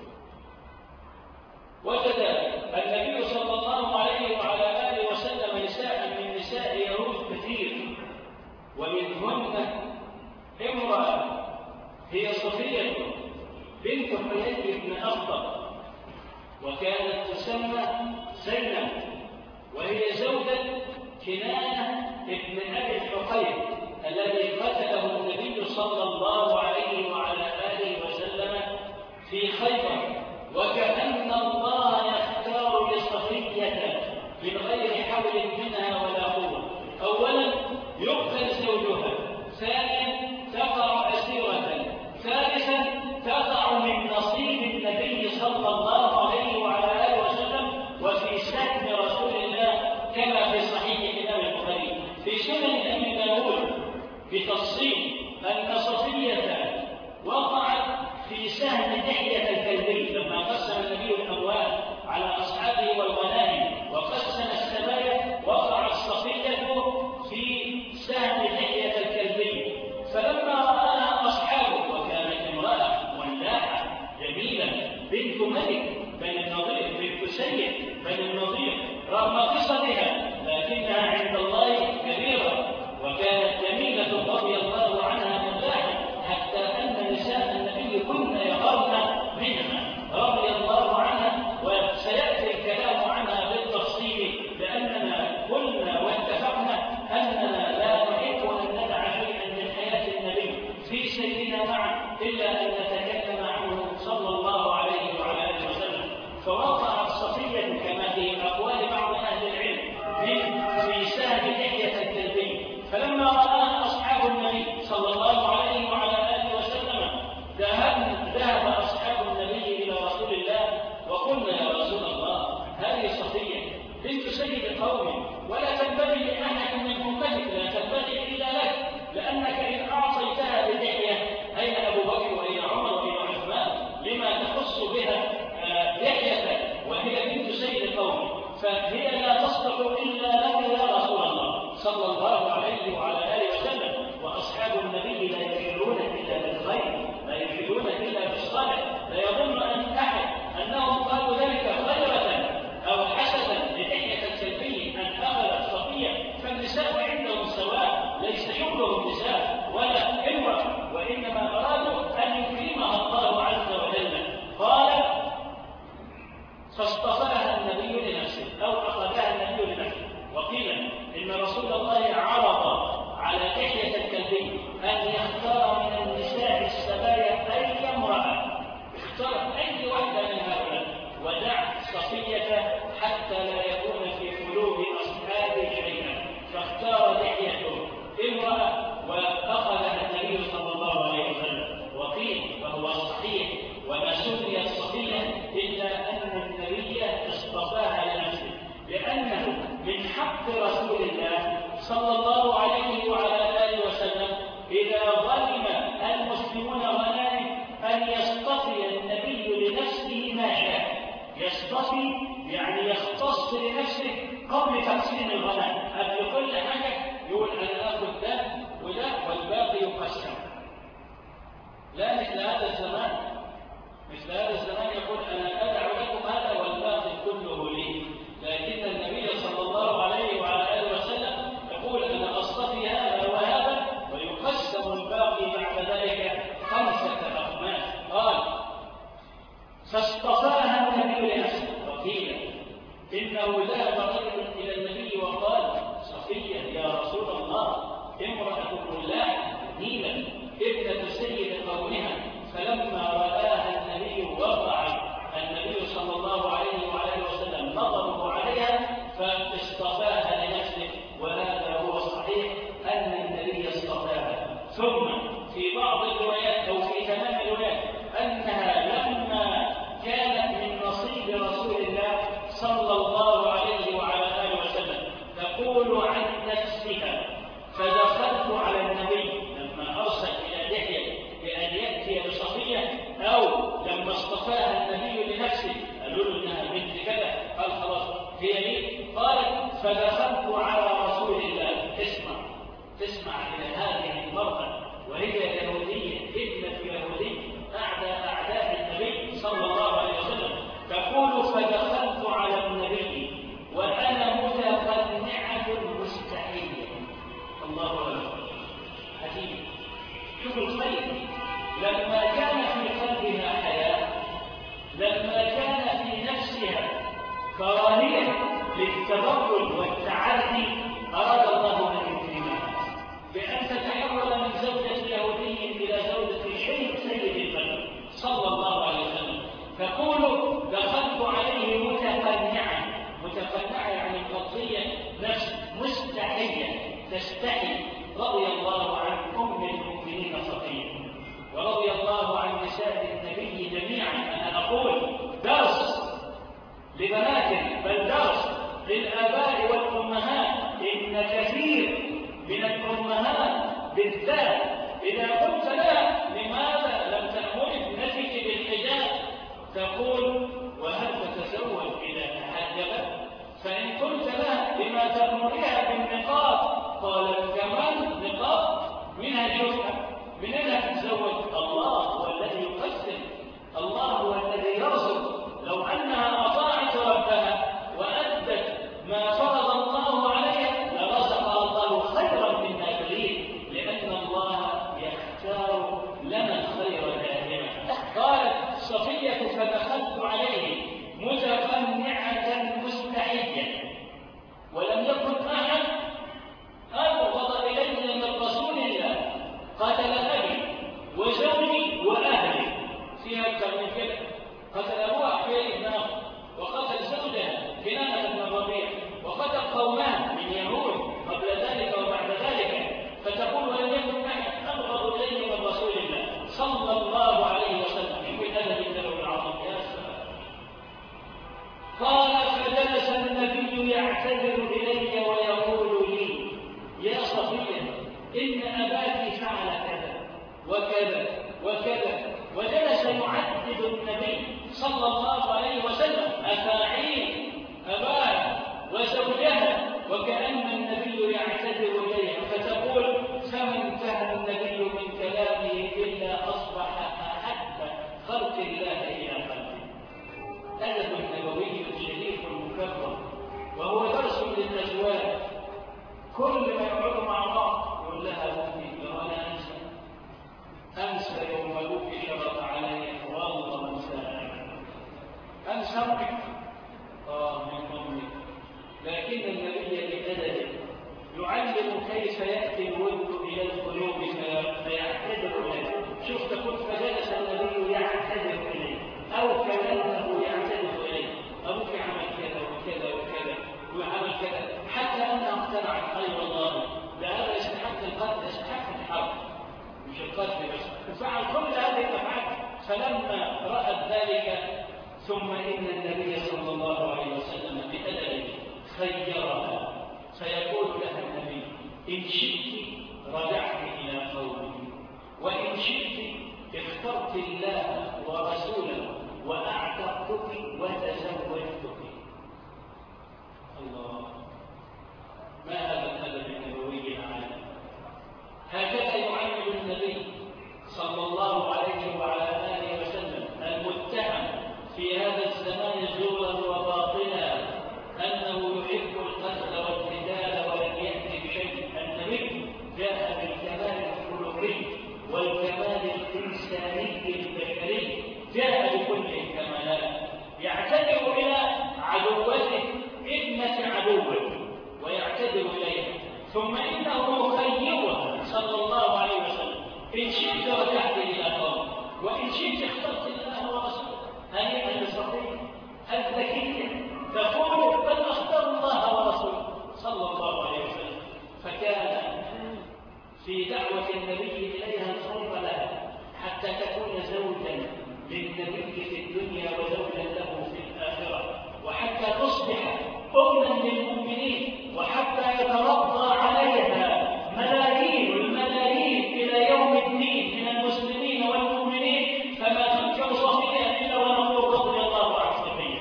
وجد النبي صلى الله عليه وعلى آله وسلم نساء من نساء يهود كثير، ومنهن امرأة هي صفية بنت حيي بن أخطب، وكانت تسمى زينب، وهي زوجة كنانة بن أبي الحقيق الذي قتله النبي صلى الله عليه وعلى آله وسلم في خيبر. وكأن الله يختار لصفية من غير حول منها ولا قوة. أولا يقتل زوجها، ثانيا تقع أسيرة، ثالثا تقع من نصيب النبي صلى الله عليه وعلى آله وسلم وفي سهم رسول الله، كما في صحيح الإمام البخاري في سنن أبي داود بتفصيل أن صفية وقعت في سهم دحية الكلبي لما قسم النبي الأموال على أصحابه والغنائم وقسم السبايا، وقعت صفية في سهم دحية الكلبي. فلما رآها أصحابه، وكانت امرأة ولاحة جميلة بنت ملك بني النضير، بنت سيد بني النضير، رغم قصتها لكنها عند الله كبيرة، وكانت جميلة رضي الله عنها ملاحة، حتى أن نساء النبي كن يغرن منها رضي الله عنها. وسيأتي لقوم ولا تنبغي لأحد من أمتك، لا تنبغي إلا لك، لأنك إن أعطيتها بلحية أين أبو بكر وأين عمر وأين عثمان؟ لما تخص بها لحية وهي بنت سيد قوم؟ فهي لا تصلح إلا لك يا رسول الله صلى الله عليه وعلى آله وسلم. وأصحاب النبي لا يفعلون إلا بالخير، لا يفعلون إلا بالصالح. لا يظن أن أحد أنهم قالوا ذلك غيرة أو حسدا للحية الكلبي أن أخذت صفية، فالنساء عندهم سواء، ليس شغلهم نساء ولا امرأة، وإنما أرادوا أن يكرمها الله عز وجل. قال فاصطفاها النبي لنفسه أو أخذها النبي لنفسه. وقيل إن رسول الله عرض على لحية الكلبي أن يختار من النساء السبايا أي امرأة، اختار أي واحدة من هؤلاء ودع صفية حتى لا يكون في قلوب أصحابه شيئا، فاختار لحيته امرأة وأخذها النبي صلى الله عليه وسلم. وقيل وهو الصحيح وما سميت صفية إلا أن النبي اصطفاها لنفسه، لأنه من حق رسول الله صلى الله عليه وعلى آله وسلم إذا ظلم المسلمون غنائم أن يصطفي النبي لنفسه ما شاء. يصطفي يعني يختص لنفسه قبل تقسيم الغنائم، قبل كل حاجة يقول أنا آخذ ده وده والباقي يقسم. لا مثل هذا الزمان، مثل هذا الزمان يقول أنا أدع لكم هذا والباقي كله لي. لكن النبي صلى الله عليه وعلى آله وسلم يقول أنا أصطفي هذا وهذا ويقسم الباقي بعد ذلك خمسة أخماس. قال فاصطفاها النبي لنفسه. وقيل إنه ذهب رجل إلى النبي وقال صفية يا رسول الله امرأة ملاح نيلة ابنة سيد قومها، فلما رآها النبي وقع النبي صلى الله عليه وعلى وسلم نظره عليها فاصطفاها لنفسه. وهذا هو الصحيح أن النبي اصطفاها. ثم في بعض الروايات أو في تمام الروايات أنها لما كانت من نصيب رسول الله صلى الله عليه وعلى آله وسلم تقول عن نفسها فدخلت على النبي لما أرسل إلى لحية بأن يأتي بصفية، أو لما اصطفاها النبي لنفسه قالوا له إنها بنت كذا، قال خلاص هي لي. قالت فدخلت على رسول الله. تسمع تسمع إلى هذه المرأة وهي يهودية ابنة يهودي أعداء أعداء النبي صلى الله عليه وسلم، تقول فدخلت على النبي وأنا متقنعة مستحية. الله أكبر. عجيب. شوف الخير لما كان في قلبها حياة، لما كان في نفسها كراهية للتبرج والتعدي، أراد الله أن يكرمها بأن تتحول من زوجة يهودي إلى زوجة شيخ سيد البشر صلى الله عليه وسلم. تقول دخلت عليه متقنعة. متقنعة يعني قضية نفس مستحية تستحي. رضي الله عن أم المؤمنين صفية، ورضي الله عن نساء النبي جميعا. أنا أقول درس لبناتنا بل درس للآباء والأمهات. إن كثير من الأمهات بالذات إذا قلت لها لماذا لم تأمري ابنتك بالحجاب تقول وهل تتزوج إذا تحجبت؟ فإن قلت لها لما تأمريها بالنقاب قالت كمان نقاب منها جرأة منها تتزوج. الله هو الذي يقسم، الله هو الذي يرزق. لو أنها أطاعت ربها وأدت ما فرض الله عليها لرزقها الله خيرا مما تريد، لأن الله يختار لنا الخير دائما. قالت صفية فدخلت عليه متقنعة مستحية، ولم يكن أحد أبغض إلي من رسول الله قتل أبي وزوجي وأهلي. فيها أكثر من كده، قتل أبوها حيي بن أخ، وقتل زوجها كنانة بن الربيع، وقتل أباك فعل كذا وكذا وكذا، وجلس يعدد النبي صلى الله عليه وسلم أفاعيل أباه وزوجها، وكأن النبي يعتذر إليها، فتقول فما انتهى النبي من كلامه إلا أصبح أحب خلق الله إلى قلبه. أدب نبوي شريف مكرم، وهو درس للأزواج. كل ما يقعدوا مع بعض يقول لها أمي لو أنا أنسى أنسى يوم أبوك شرط علي والله ما أنسى أنسى أمك آه من أمي. لكن النبي بأدبه يعلم كيف يأتي الود إلى القلوب فيعتذر إليه. شفت كنت فجلس النبي يعتذر إليه أو كلامه يعتذر إليه، أبوك عمل كذا وكذا وكذا وعمل كذا، حتى أنها اقتنعت أي والله لهذا يستحق القتل، يستحق الحرب مش القتل بس، وفعل كل هذه الأفعال. فلما رأت ذلك ثم إن النبي صلى الله عليه وسلم بأدبه خيرها، فيقول لها النبي إن شئت رجعت إلى قومك، وإن شئت اخترت الله ورسوله وأعتقتك وتزوجتك. الله، ما هذا الأدب النبوي العالي؟ هكذا يعلم النبي صلى الله عليه وعلى آله وسلم المتهم في هذا الزمان زورا وباطلا أنه يحب القتل والقتال ولم يأتي بشيء. النبي جاء بالكمال الخلقي والكمال الإنساني البشري، جاء بكل الكمالات. يعتذر إلى عدوته ابنة عدوه ويعتذر إليها، ثم إنه يخيرها صلى الله عليه وسلم إن شئت رجعت إلى قومك، وإن شئت اخترت الله ورسوله. هنيئا لصفية الذكية تقول بل اختار الله ورسوله صلى الله عليه وسلم. فكان في دعوة النبي إليها الخير لها حتى تكون زوجا للنبي في الدنيا وزوجا له في الآخرة، وحتى تصبح أمنا للمؤمنين، وحتى يترضى عليها ملايين الملايين إلى يوم الدين من المسلمين والمؤمنين. فما تنكر صفية إلا ونقول رضي الله عن صفية.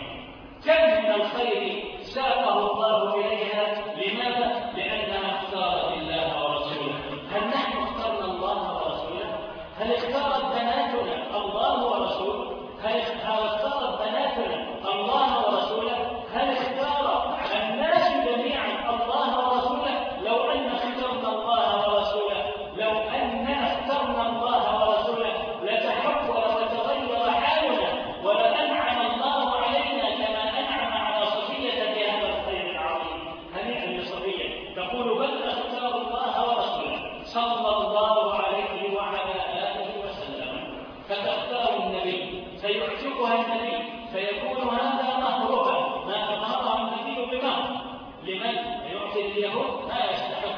كم من الخير ساقه الله إليها. لماذا؟ لأنها اختارت الله ورسوله. هل نحن اخترنا الله ورسوله؟ هل اختارت بناتنا الله ورسوله؟ هل اختارت بناتنا الله ورسوله؟ هل اختار الناس جميعا الله ورسوله؟ لو أن اخترنا الله ورسوله، لو أننا اخترنا الله ورسوله لتحول وتغير حالنا، ولأنعم الله علينا كما أنعم على صفية بهذا الخير العظيم. هنيئا لصفية تقول بل اختار الله ورسوله صلى الله عليه وعلى آله وسلم، فتختار النبي فيعتقها النبي فيكون هذا مهرها، ما أمهرها النبي بمهر. لمن يعطي اليهود ما يستحق،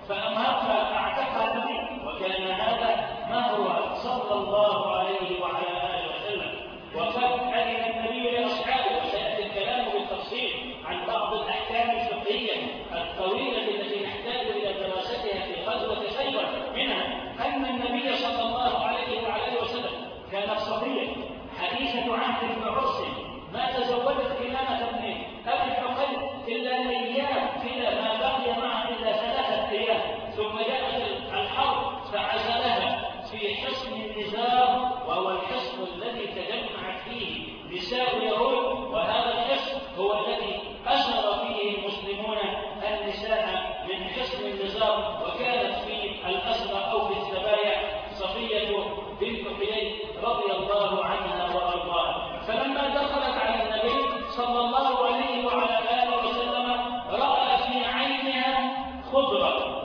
فأمهرها أعتقها النبي، وكان هذا مهرها صلى الله عليه وعلى آله وسلم. وقد أذن النبي لأصحابه، وسيأتي الكلام بالتفصيل عن بعض الأحكام الفقهية الطويلة التي نحتاج إلى دراستها في غزوة خيبر. منها أن النبي صلى الله عليه وعلى آله وسلم كانت صفية حديثة عهد بعرس، ما تزوجت كنانة بن أبي الحقيق إلا أيام، إلى ما بقي معها إلا ثلاثة أيام، ثم جاءت الحرب فعزلها في حصن النزار، وهو الحصن الذي تجمعت فيه نساء يهود، وهذا الحصن هو الذي أسر فيه المسلمون النساء من حصن النزار. وكانت في الأسرى أو في السبايا صفية بنت حيي رضي الله عنها وأرضاها. فلما دخلت على النبي صلى الله عليه وعلى آله وسلم رأى في عينها خضرة،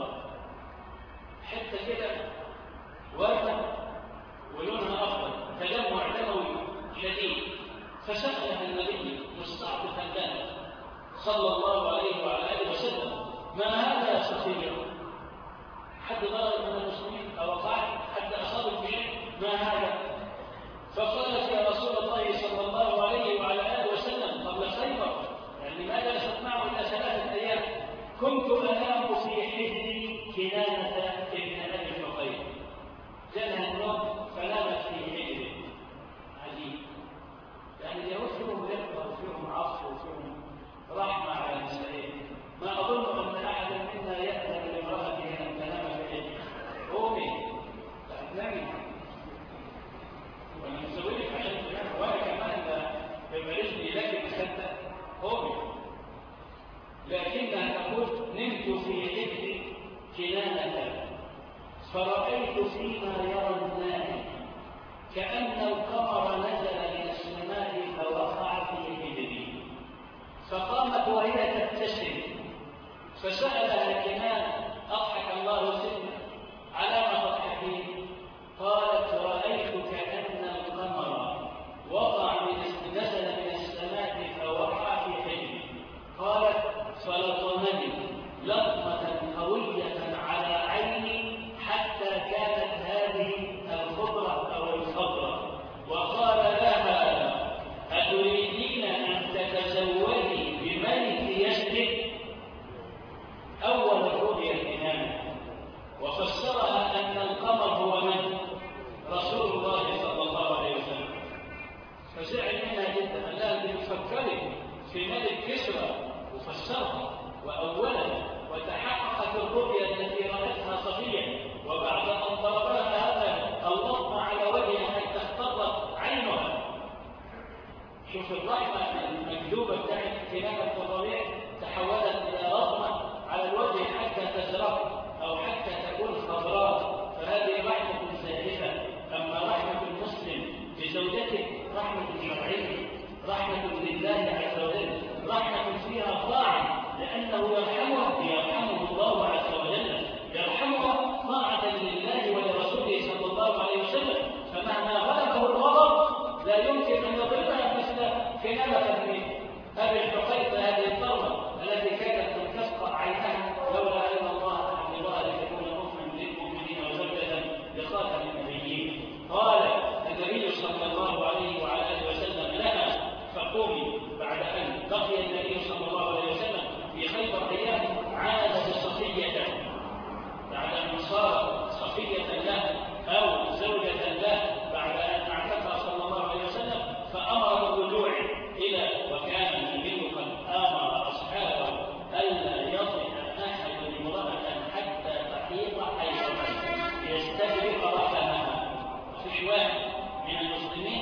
حتى كده وردة ولونها أخضر، تجمع دموي شديد. فسألها النبي مستعطفا لها صلى الله عليه وعلى آله وسلم ما هذا يا صفية؟ حد ضرب من المسلمين أو وقعت حد أصابت بشيء؟ ما هذا؟ فقالت يا رسول الله صلى الله عليه وعلى آله وسلم قبل خيبر، يعني ما جلست معه إلا ثلاثة أيام، كنت أنام في حجري كنانة ابن أبي جالها النوم فنامت في حجره. عجيب، يعني اليهود فيهم رقه وفيهم عصر وفيهم رحمه على النسائين. ما اظن ان احدا منا يأذن لامراته ان تنام في حجره. قومي تنامي وانا مسوي لك عشان تنام، وانا كمان بمارس لي لك مخده. قومي. لكنها تقول نمت في حجر كنانه فرأيت فيما يرى النائم كأن القمر نزل من السماء فوقع في حجري. فقامت وهي تبتسم فسألها كنان أضحك الله سنك على ما تضحكين؟ قالت رأيت كأن القمر وقع من نزل من السماء فوقع في حجري. قالت فلطمني لطمة قوية على عيني حتى كانت هذه الخضرة أو الخضرة، وقال لها أتريدين أن تتزوجي بملك يثرب؟ أول رؤيا الإمام، وفسرها أن القمر هو من؟ رسول الله صلى الله عليه وسلم. فزعل منها جدا، قال لها بتفكري في ملك كسرى، وفسرها وأولها وتحققت الرؤيا التي رأتها صفية، وبعد أن ضربها هذا اللطم على وجهها حتى اختضت عينها. شوف الرحمة المكذوبة بتاعت كنانة الفضائية تحولت إلى رحمة على الوجه حتى تزرق أو حتى تكون خضراء، فهذه رحمة زائفة. أما رحمة المسلم بزوجته رحمة شرعية، رحمة لله عز وجل، رحمة فيها طاعة، لأنه يرحمها يرحمه الله عز وجل، يرحمها طاعة لله ولرسوله صلى الله عليه وسلم. فمهما غلبه الغضب لا يمكن أن يضربها مثل كنانة بن أبي الحقيقة، هذه الضربة التي كانت تسقط عينها لولا أن الله أن الله لتكون أما للمؤمنين وزوجة لخاتم النبيين. قال النبي صلى الله عليه وعلى آله وسلم لها فقومي. بعد أن بقي النبي صلى الله عليه وسلم في خيبر أيام عاد بصفية، بعد أن صار صفية له أو زوجة له بعد أن اعتقى صلى الله عليه وسلم، فأمر بالرجوع إلى، وكان النبي قد أمر أصحابه ألا يطئ أحد امرأة حتى تحيط حيضها يستبرق رحمها. مفيش واحد من المسلمين.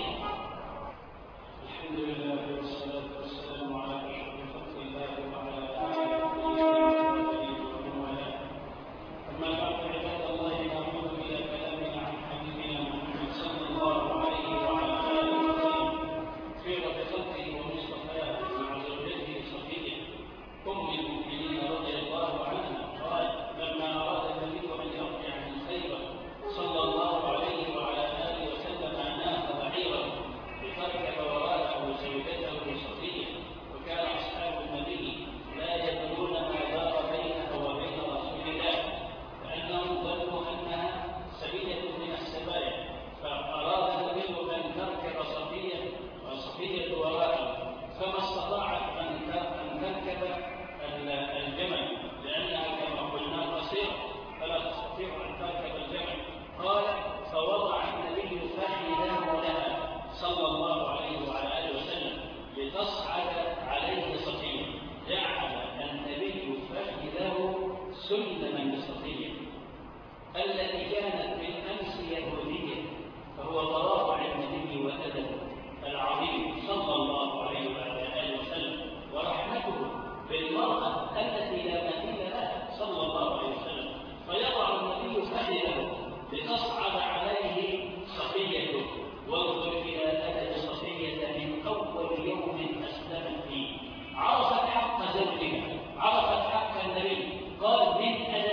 الحمد لله والصلاة والسلام على أشرف خلق الله وعلى آله وصحبه ومن والاه. أما بعد عباد الله، نعود إلى كلامنا عن حبيبنا محمد صلى الله عليه وعلى آله وسلم خيرة خلقه ومصطفاه مع زوجته صفية أم المؤمنين رضي الله عنها. قال لما أراد النبي أن يرجع من خيبر صلى الله عليه وعلى آله وسلم ناخ بعيرا لتركب وراءه زوجته صفية، وكان أصحاب النبي لا يدرون ما دار بينه وبين رسول الله، فأنهم ظنوا أنها سبية من السبايا، فأراد النبي أن تركب صفية وصفية وراءه، فما استطاعت أن تركب الجمل لأنها كما قلنا قصيرة فلا تستطيع أن تركب الجمل. قال فوضع النبي فخذه لها صلى الله عليه وعلى آله وسلم لتصعد عليه صفية. جعل النبي فخذه سلما لصفية التي كانت بالأمس يهودية، فهو تواضع النبي وأدبه العظيم صلى الله عليه وعلى آله وسلم، ورحمته بالمرأة التي لا مثيل لها صلى الله عليه وسلم. فيضع النبي فخذه لتصعد عليه صفية. وانظر إلى أدب صفية من أول يوم أسلمت فيه، عرفت حق زوجها، عرفت حق النبي. قال من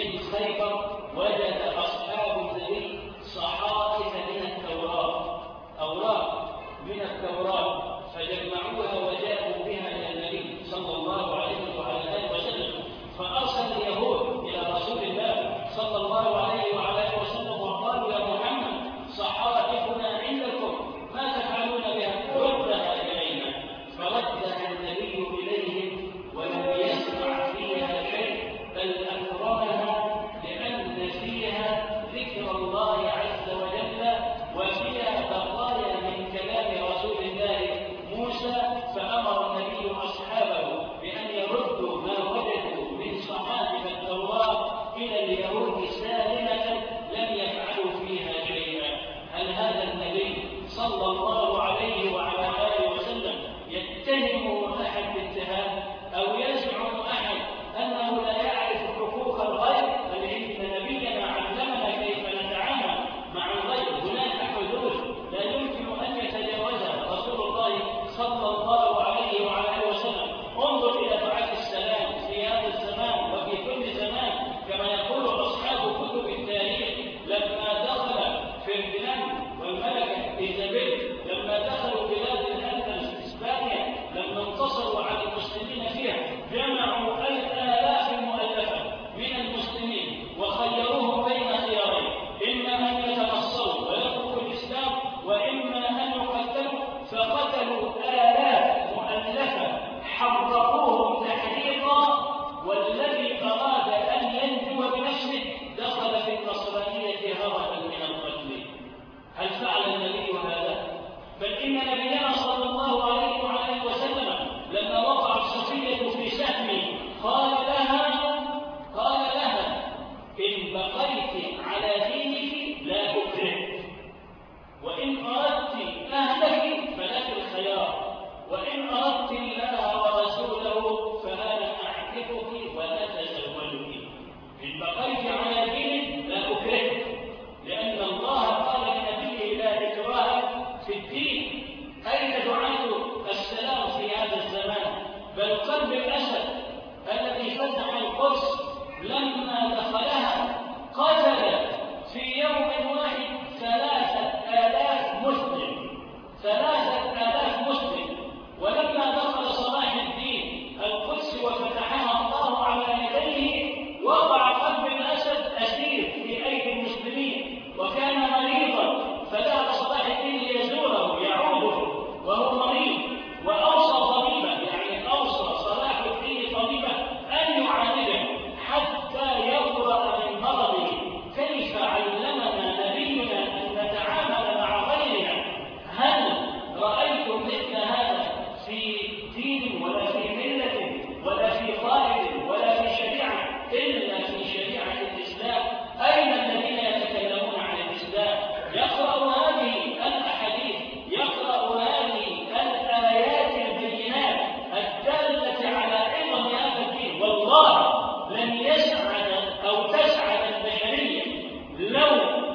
من خيبر وجد أصحاب النبي صحائف من التوراة، أوراق من التوراة، فجمعوها وجاءوا بها إلى النبي صلى الله عليه وعلى آله وسلم. فأرسل اليهود إلى رسول الله صلى الله عليه وعلى آله وسلم وقالوا يا محمد صحائفنا عندكم ما تفعلون بها؟ ردها إلينا. فردها النبي إليهم ولم يسمع فيها شيء، بل أكرمها لأن فيها ذكر الله عز وجل وفيها بقايا من كلام رسول الله موسى. فأمر النبي أصحابه بأن يردوا ما وجدوا من صحائف التوراة إلى اليهود سالمة، لم يفعلوا فيها شيئا. هل هذا النبي صلى الله عليه وعلى آله وسلم يتهم أحد باتهام أو يزعم أحد أنه لا يعرف حقوق الغير؟ بل إن نبينا علمنا كيف نتعامل مع الغير. هناك حدود لا يمكن أن يتجاوزها رسول الله صلى الله عليه وعلى آله وسلم. انظر إلى دعاة السلام في هذا الزمان وفي كل زمان، كما يقول أصحاب كتب التاريخ لما دخل فرديناند والملكة إيزابيل، لما دخلوا بلاد الأندلس إسبانيا، لما انتصروا على المسلمين فيها، جمعوا الآلاف المؤلفة من المسلمين وخيروهم بين خيارين: إما أن يتنصروا ويتركوا الإسلام، وإما أن يقتلوا. فقتلوا آلاف مؤلفة حرقوهم تحريقا، والذي أراد أن ينجو بنفسه دخل في النصرانية هربا من القتل. هل فعل النبي هذا؟ بل إن نبينا صلى الله عليه وعلى وسلم لما وقعت صفية في سهمه قال لها قال لها إن بقيت على دينك لا أكرهك، وإن أردت أهلك فلك الخيار، وإن أردت الله ورسوله فأنا أعتقك وأتزوجك. إن بقيت على دينك لا أكرهك، لأن الله قال لنبيه لا إكراه في الدين. أين دعاة السلام في هذا الزمان؟ بل قلب الأسد الذي فتح القدس لما دخلها قتل في يوم واحد ثلاثة آلاف مسلم، ثلاثة آلاف مسلم. ولما دخل صلاح الدين القدس وفتحها الله على يديه، وقع قلب الأسد أسير في أيدي المسلمين، وكان مريضا، فذهب صلاح الدين ليزوره يعوده وهو مريض، وأوصى طبيبا، يعني أوصى صلاح الدين طبيبا أن يعالجه حتى يبرأ من مرضه. كيف علمنا نبينا أن نتعامل مع غيرنا؟ هل رأيتم مثل هذا في دين ولا في ملة ولا في قائد ولا في شريعة إلا في شريعة الإسلام؟ أين الذين يتكلمون عن الإسلام؟ يقرأ هذه الأحاديث، يقرأ هذه الآيات البينات الدالة على عظم هذا الدين. والله لن يسعد أو تسعد البشرية لو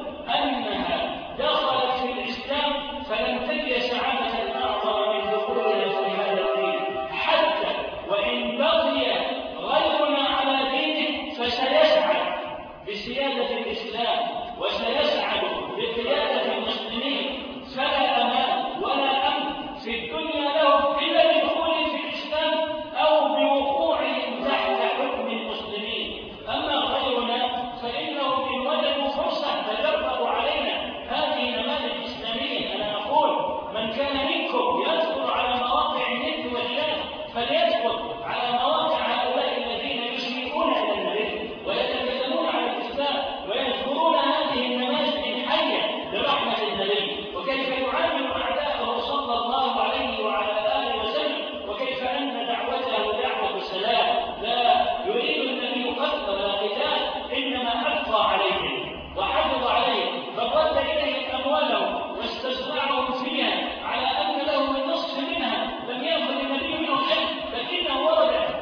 أنها دخلت في الإسلام، فلن تجد سعادة أعظم من دخولها في هذا الدين. حتى وإن بقي غيرنا على دينه فسيسعد بسيادة الإسلام وسيسعد بقيادة المسلمين. فلا أمان ولا أمن في الدنيا لهم إلا بدخول في الإسلام أو بوقوعهم تحت حكم المسلمين. أما غيرنا فإنهم إن وجدوا فرصة تجرأوا علينا هذه نماذج إسلامية. أنا أقول من كان منكم يدخل على مواقع النت والشات فليدخل على مواقع هؤلاء الذين يشيرون إلى النبي ويتكلمون عن الإسلام ويذكرون هذه النماذج الحية لرحمة النبي، وكيف يعامل أعداءه صلى الله عليه وعلى آله وسلم، وكيف أن دعوته دعوة سلام لا يريد النبي قتل ولا قتال، إنما أبقى عليهم وحفظ عليهم، فرد إليهم أموالهم واستزرعهم فيها على أن لهم النصف منها. لم يأخذ النبي منه شيء، لكنه ورد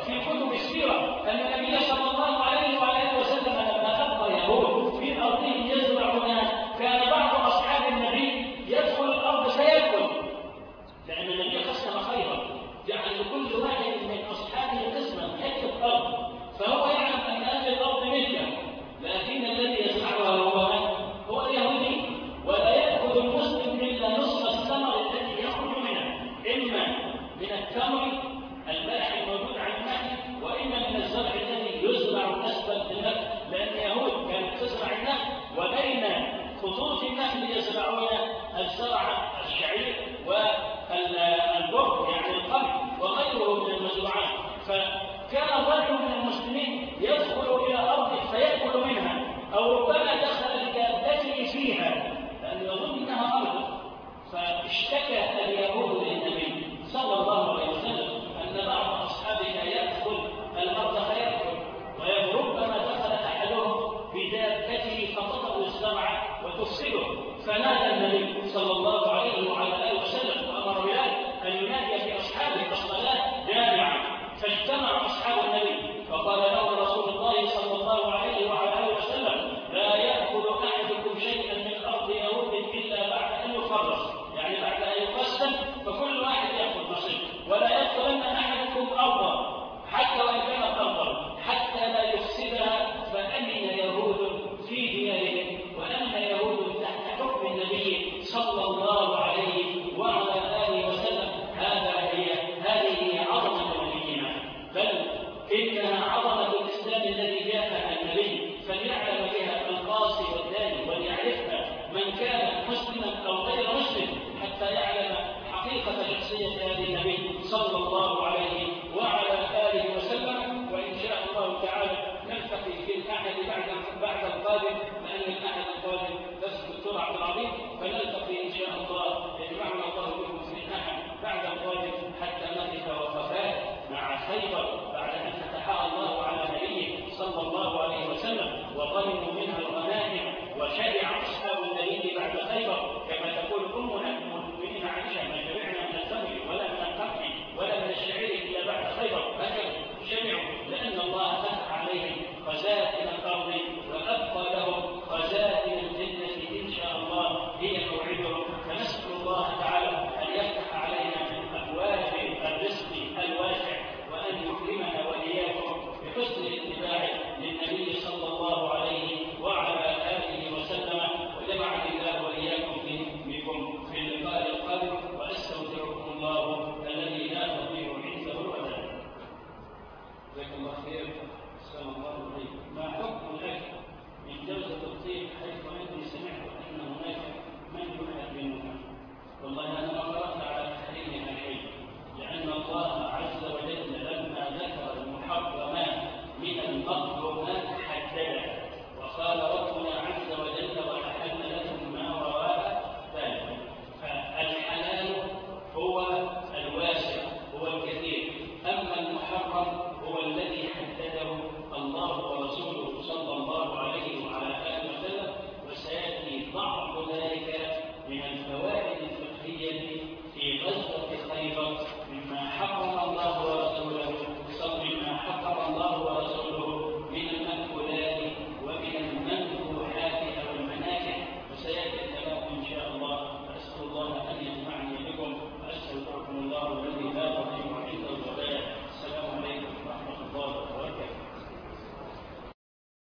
خطوط النخل يزرعون الزرع الشعير والبر يعني القمح وغيره من المزروعات، فكان الرجل من المسلمين يدخل إلى أرضه فيأكل منها، أو ربما دخل لدابته فيها لأنه يظن أنها أرض. فاشتكى اليهود للنبي صلى الله عليه وسلم أن بعض أصحابه يدخل الأرض فيأكل، وربما دخل أحدهم بدابته فتطأ الزرع وتفسده، فنادى النبي صلى الله عليه وعلى آله وسلم وأمر بلال أن ينادي في أصحابه الصلاة جامعة، فاجتمع أصحاب النبي فقال له رسول الله صلى الله عليه وعلى آله وسلم: لا يأكل أحدكم شيئا من أرض يهود إلا بعد أن يخلص، يعني بعد أن يقسم فكل واحد يأكل نصيب، ولا يدخلن أحدكم أرضا حتى وإن كانت أرضا حتى لا يفسدها، فأمن يهود في ديارهم وأمن يهود تحت حكم النبي صلى الله عليه وعلى آله وسلم. هذا هي هذه هي عظمة نبينا، بل إنها عظمة الإسلام الذي جاء عن النبي، فليعلم بها القاصي والداني وليعرفها من كان مسلما أو غير مسلم، حتى يعلم حقيقة شخصية هذا النبي صلى الله عليه وعلى آله وسلم. وإن شاء الله تعالى نلتقي في الأحد بعد بعد القادم، لأن الأحد القادم بس الدكتور عبد العظيم، فنلتقي إن شاء الله يجمعنا الله بكم في الأحد بعد القادم حتى نقف وقفات مع خيبر بعد أن فتحها الله على نبيه صلى الله عليه وسلم وغنموا منها الغنائم، وشبع أصحاب النبي بعد خيبر كما تقول أمنا المؤمنين عائشة: ما شبعنا من التمر ولا من القمح ولا من الشعير إلا بعد خيبر. هكذا شبعوا لأن الله فتح عليهم خزائن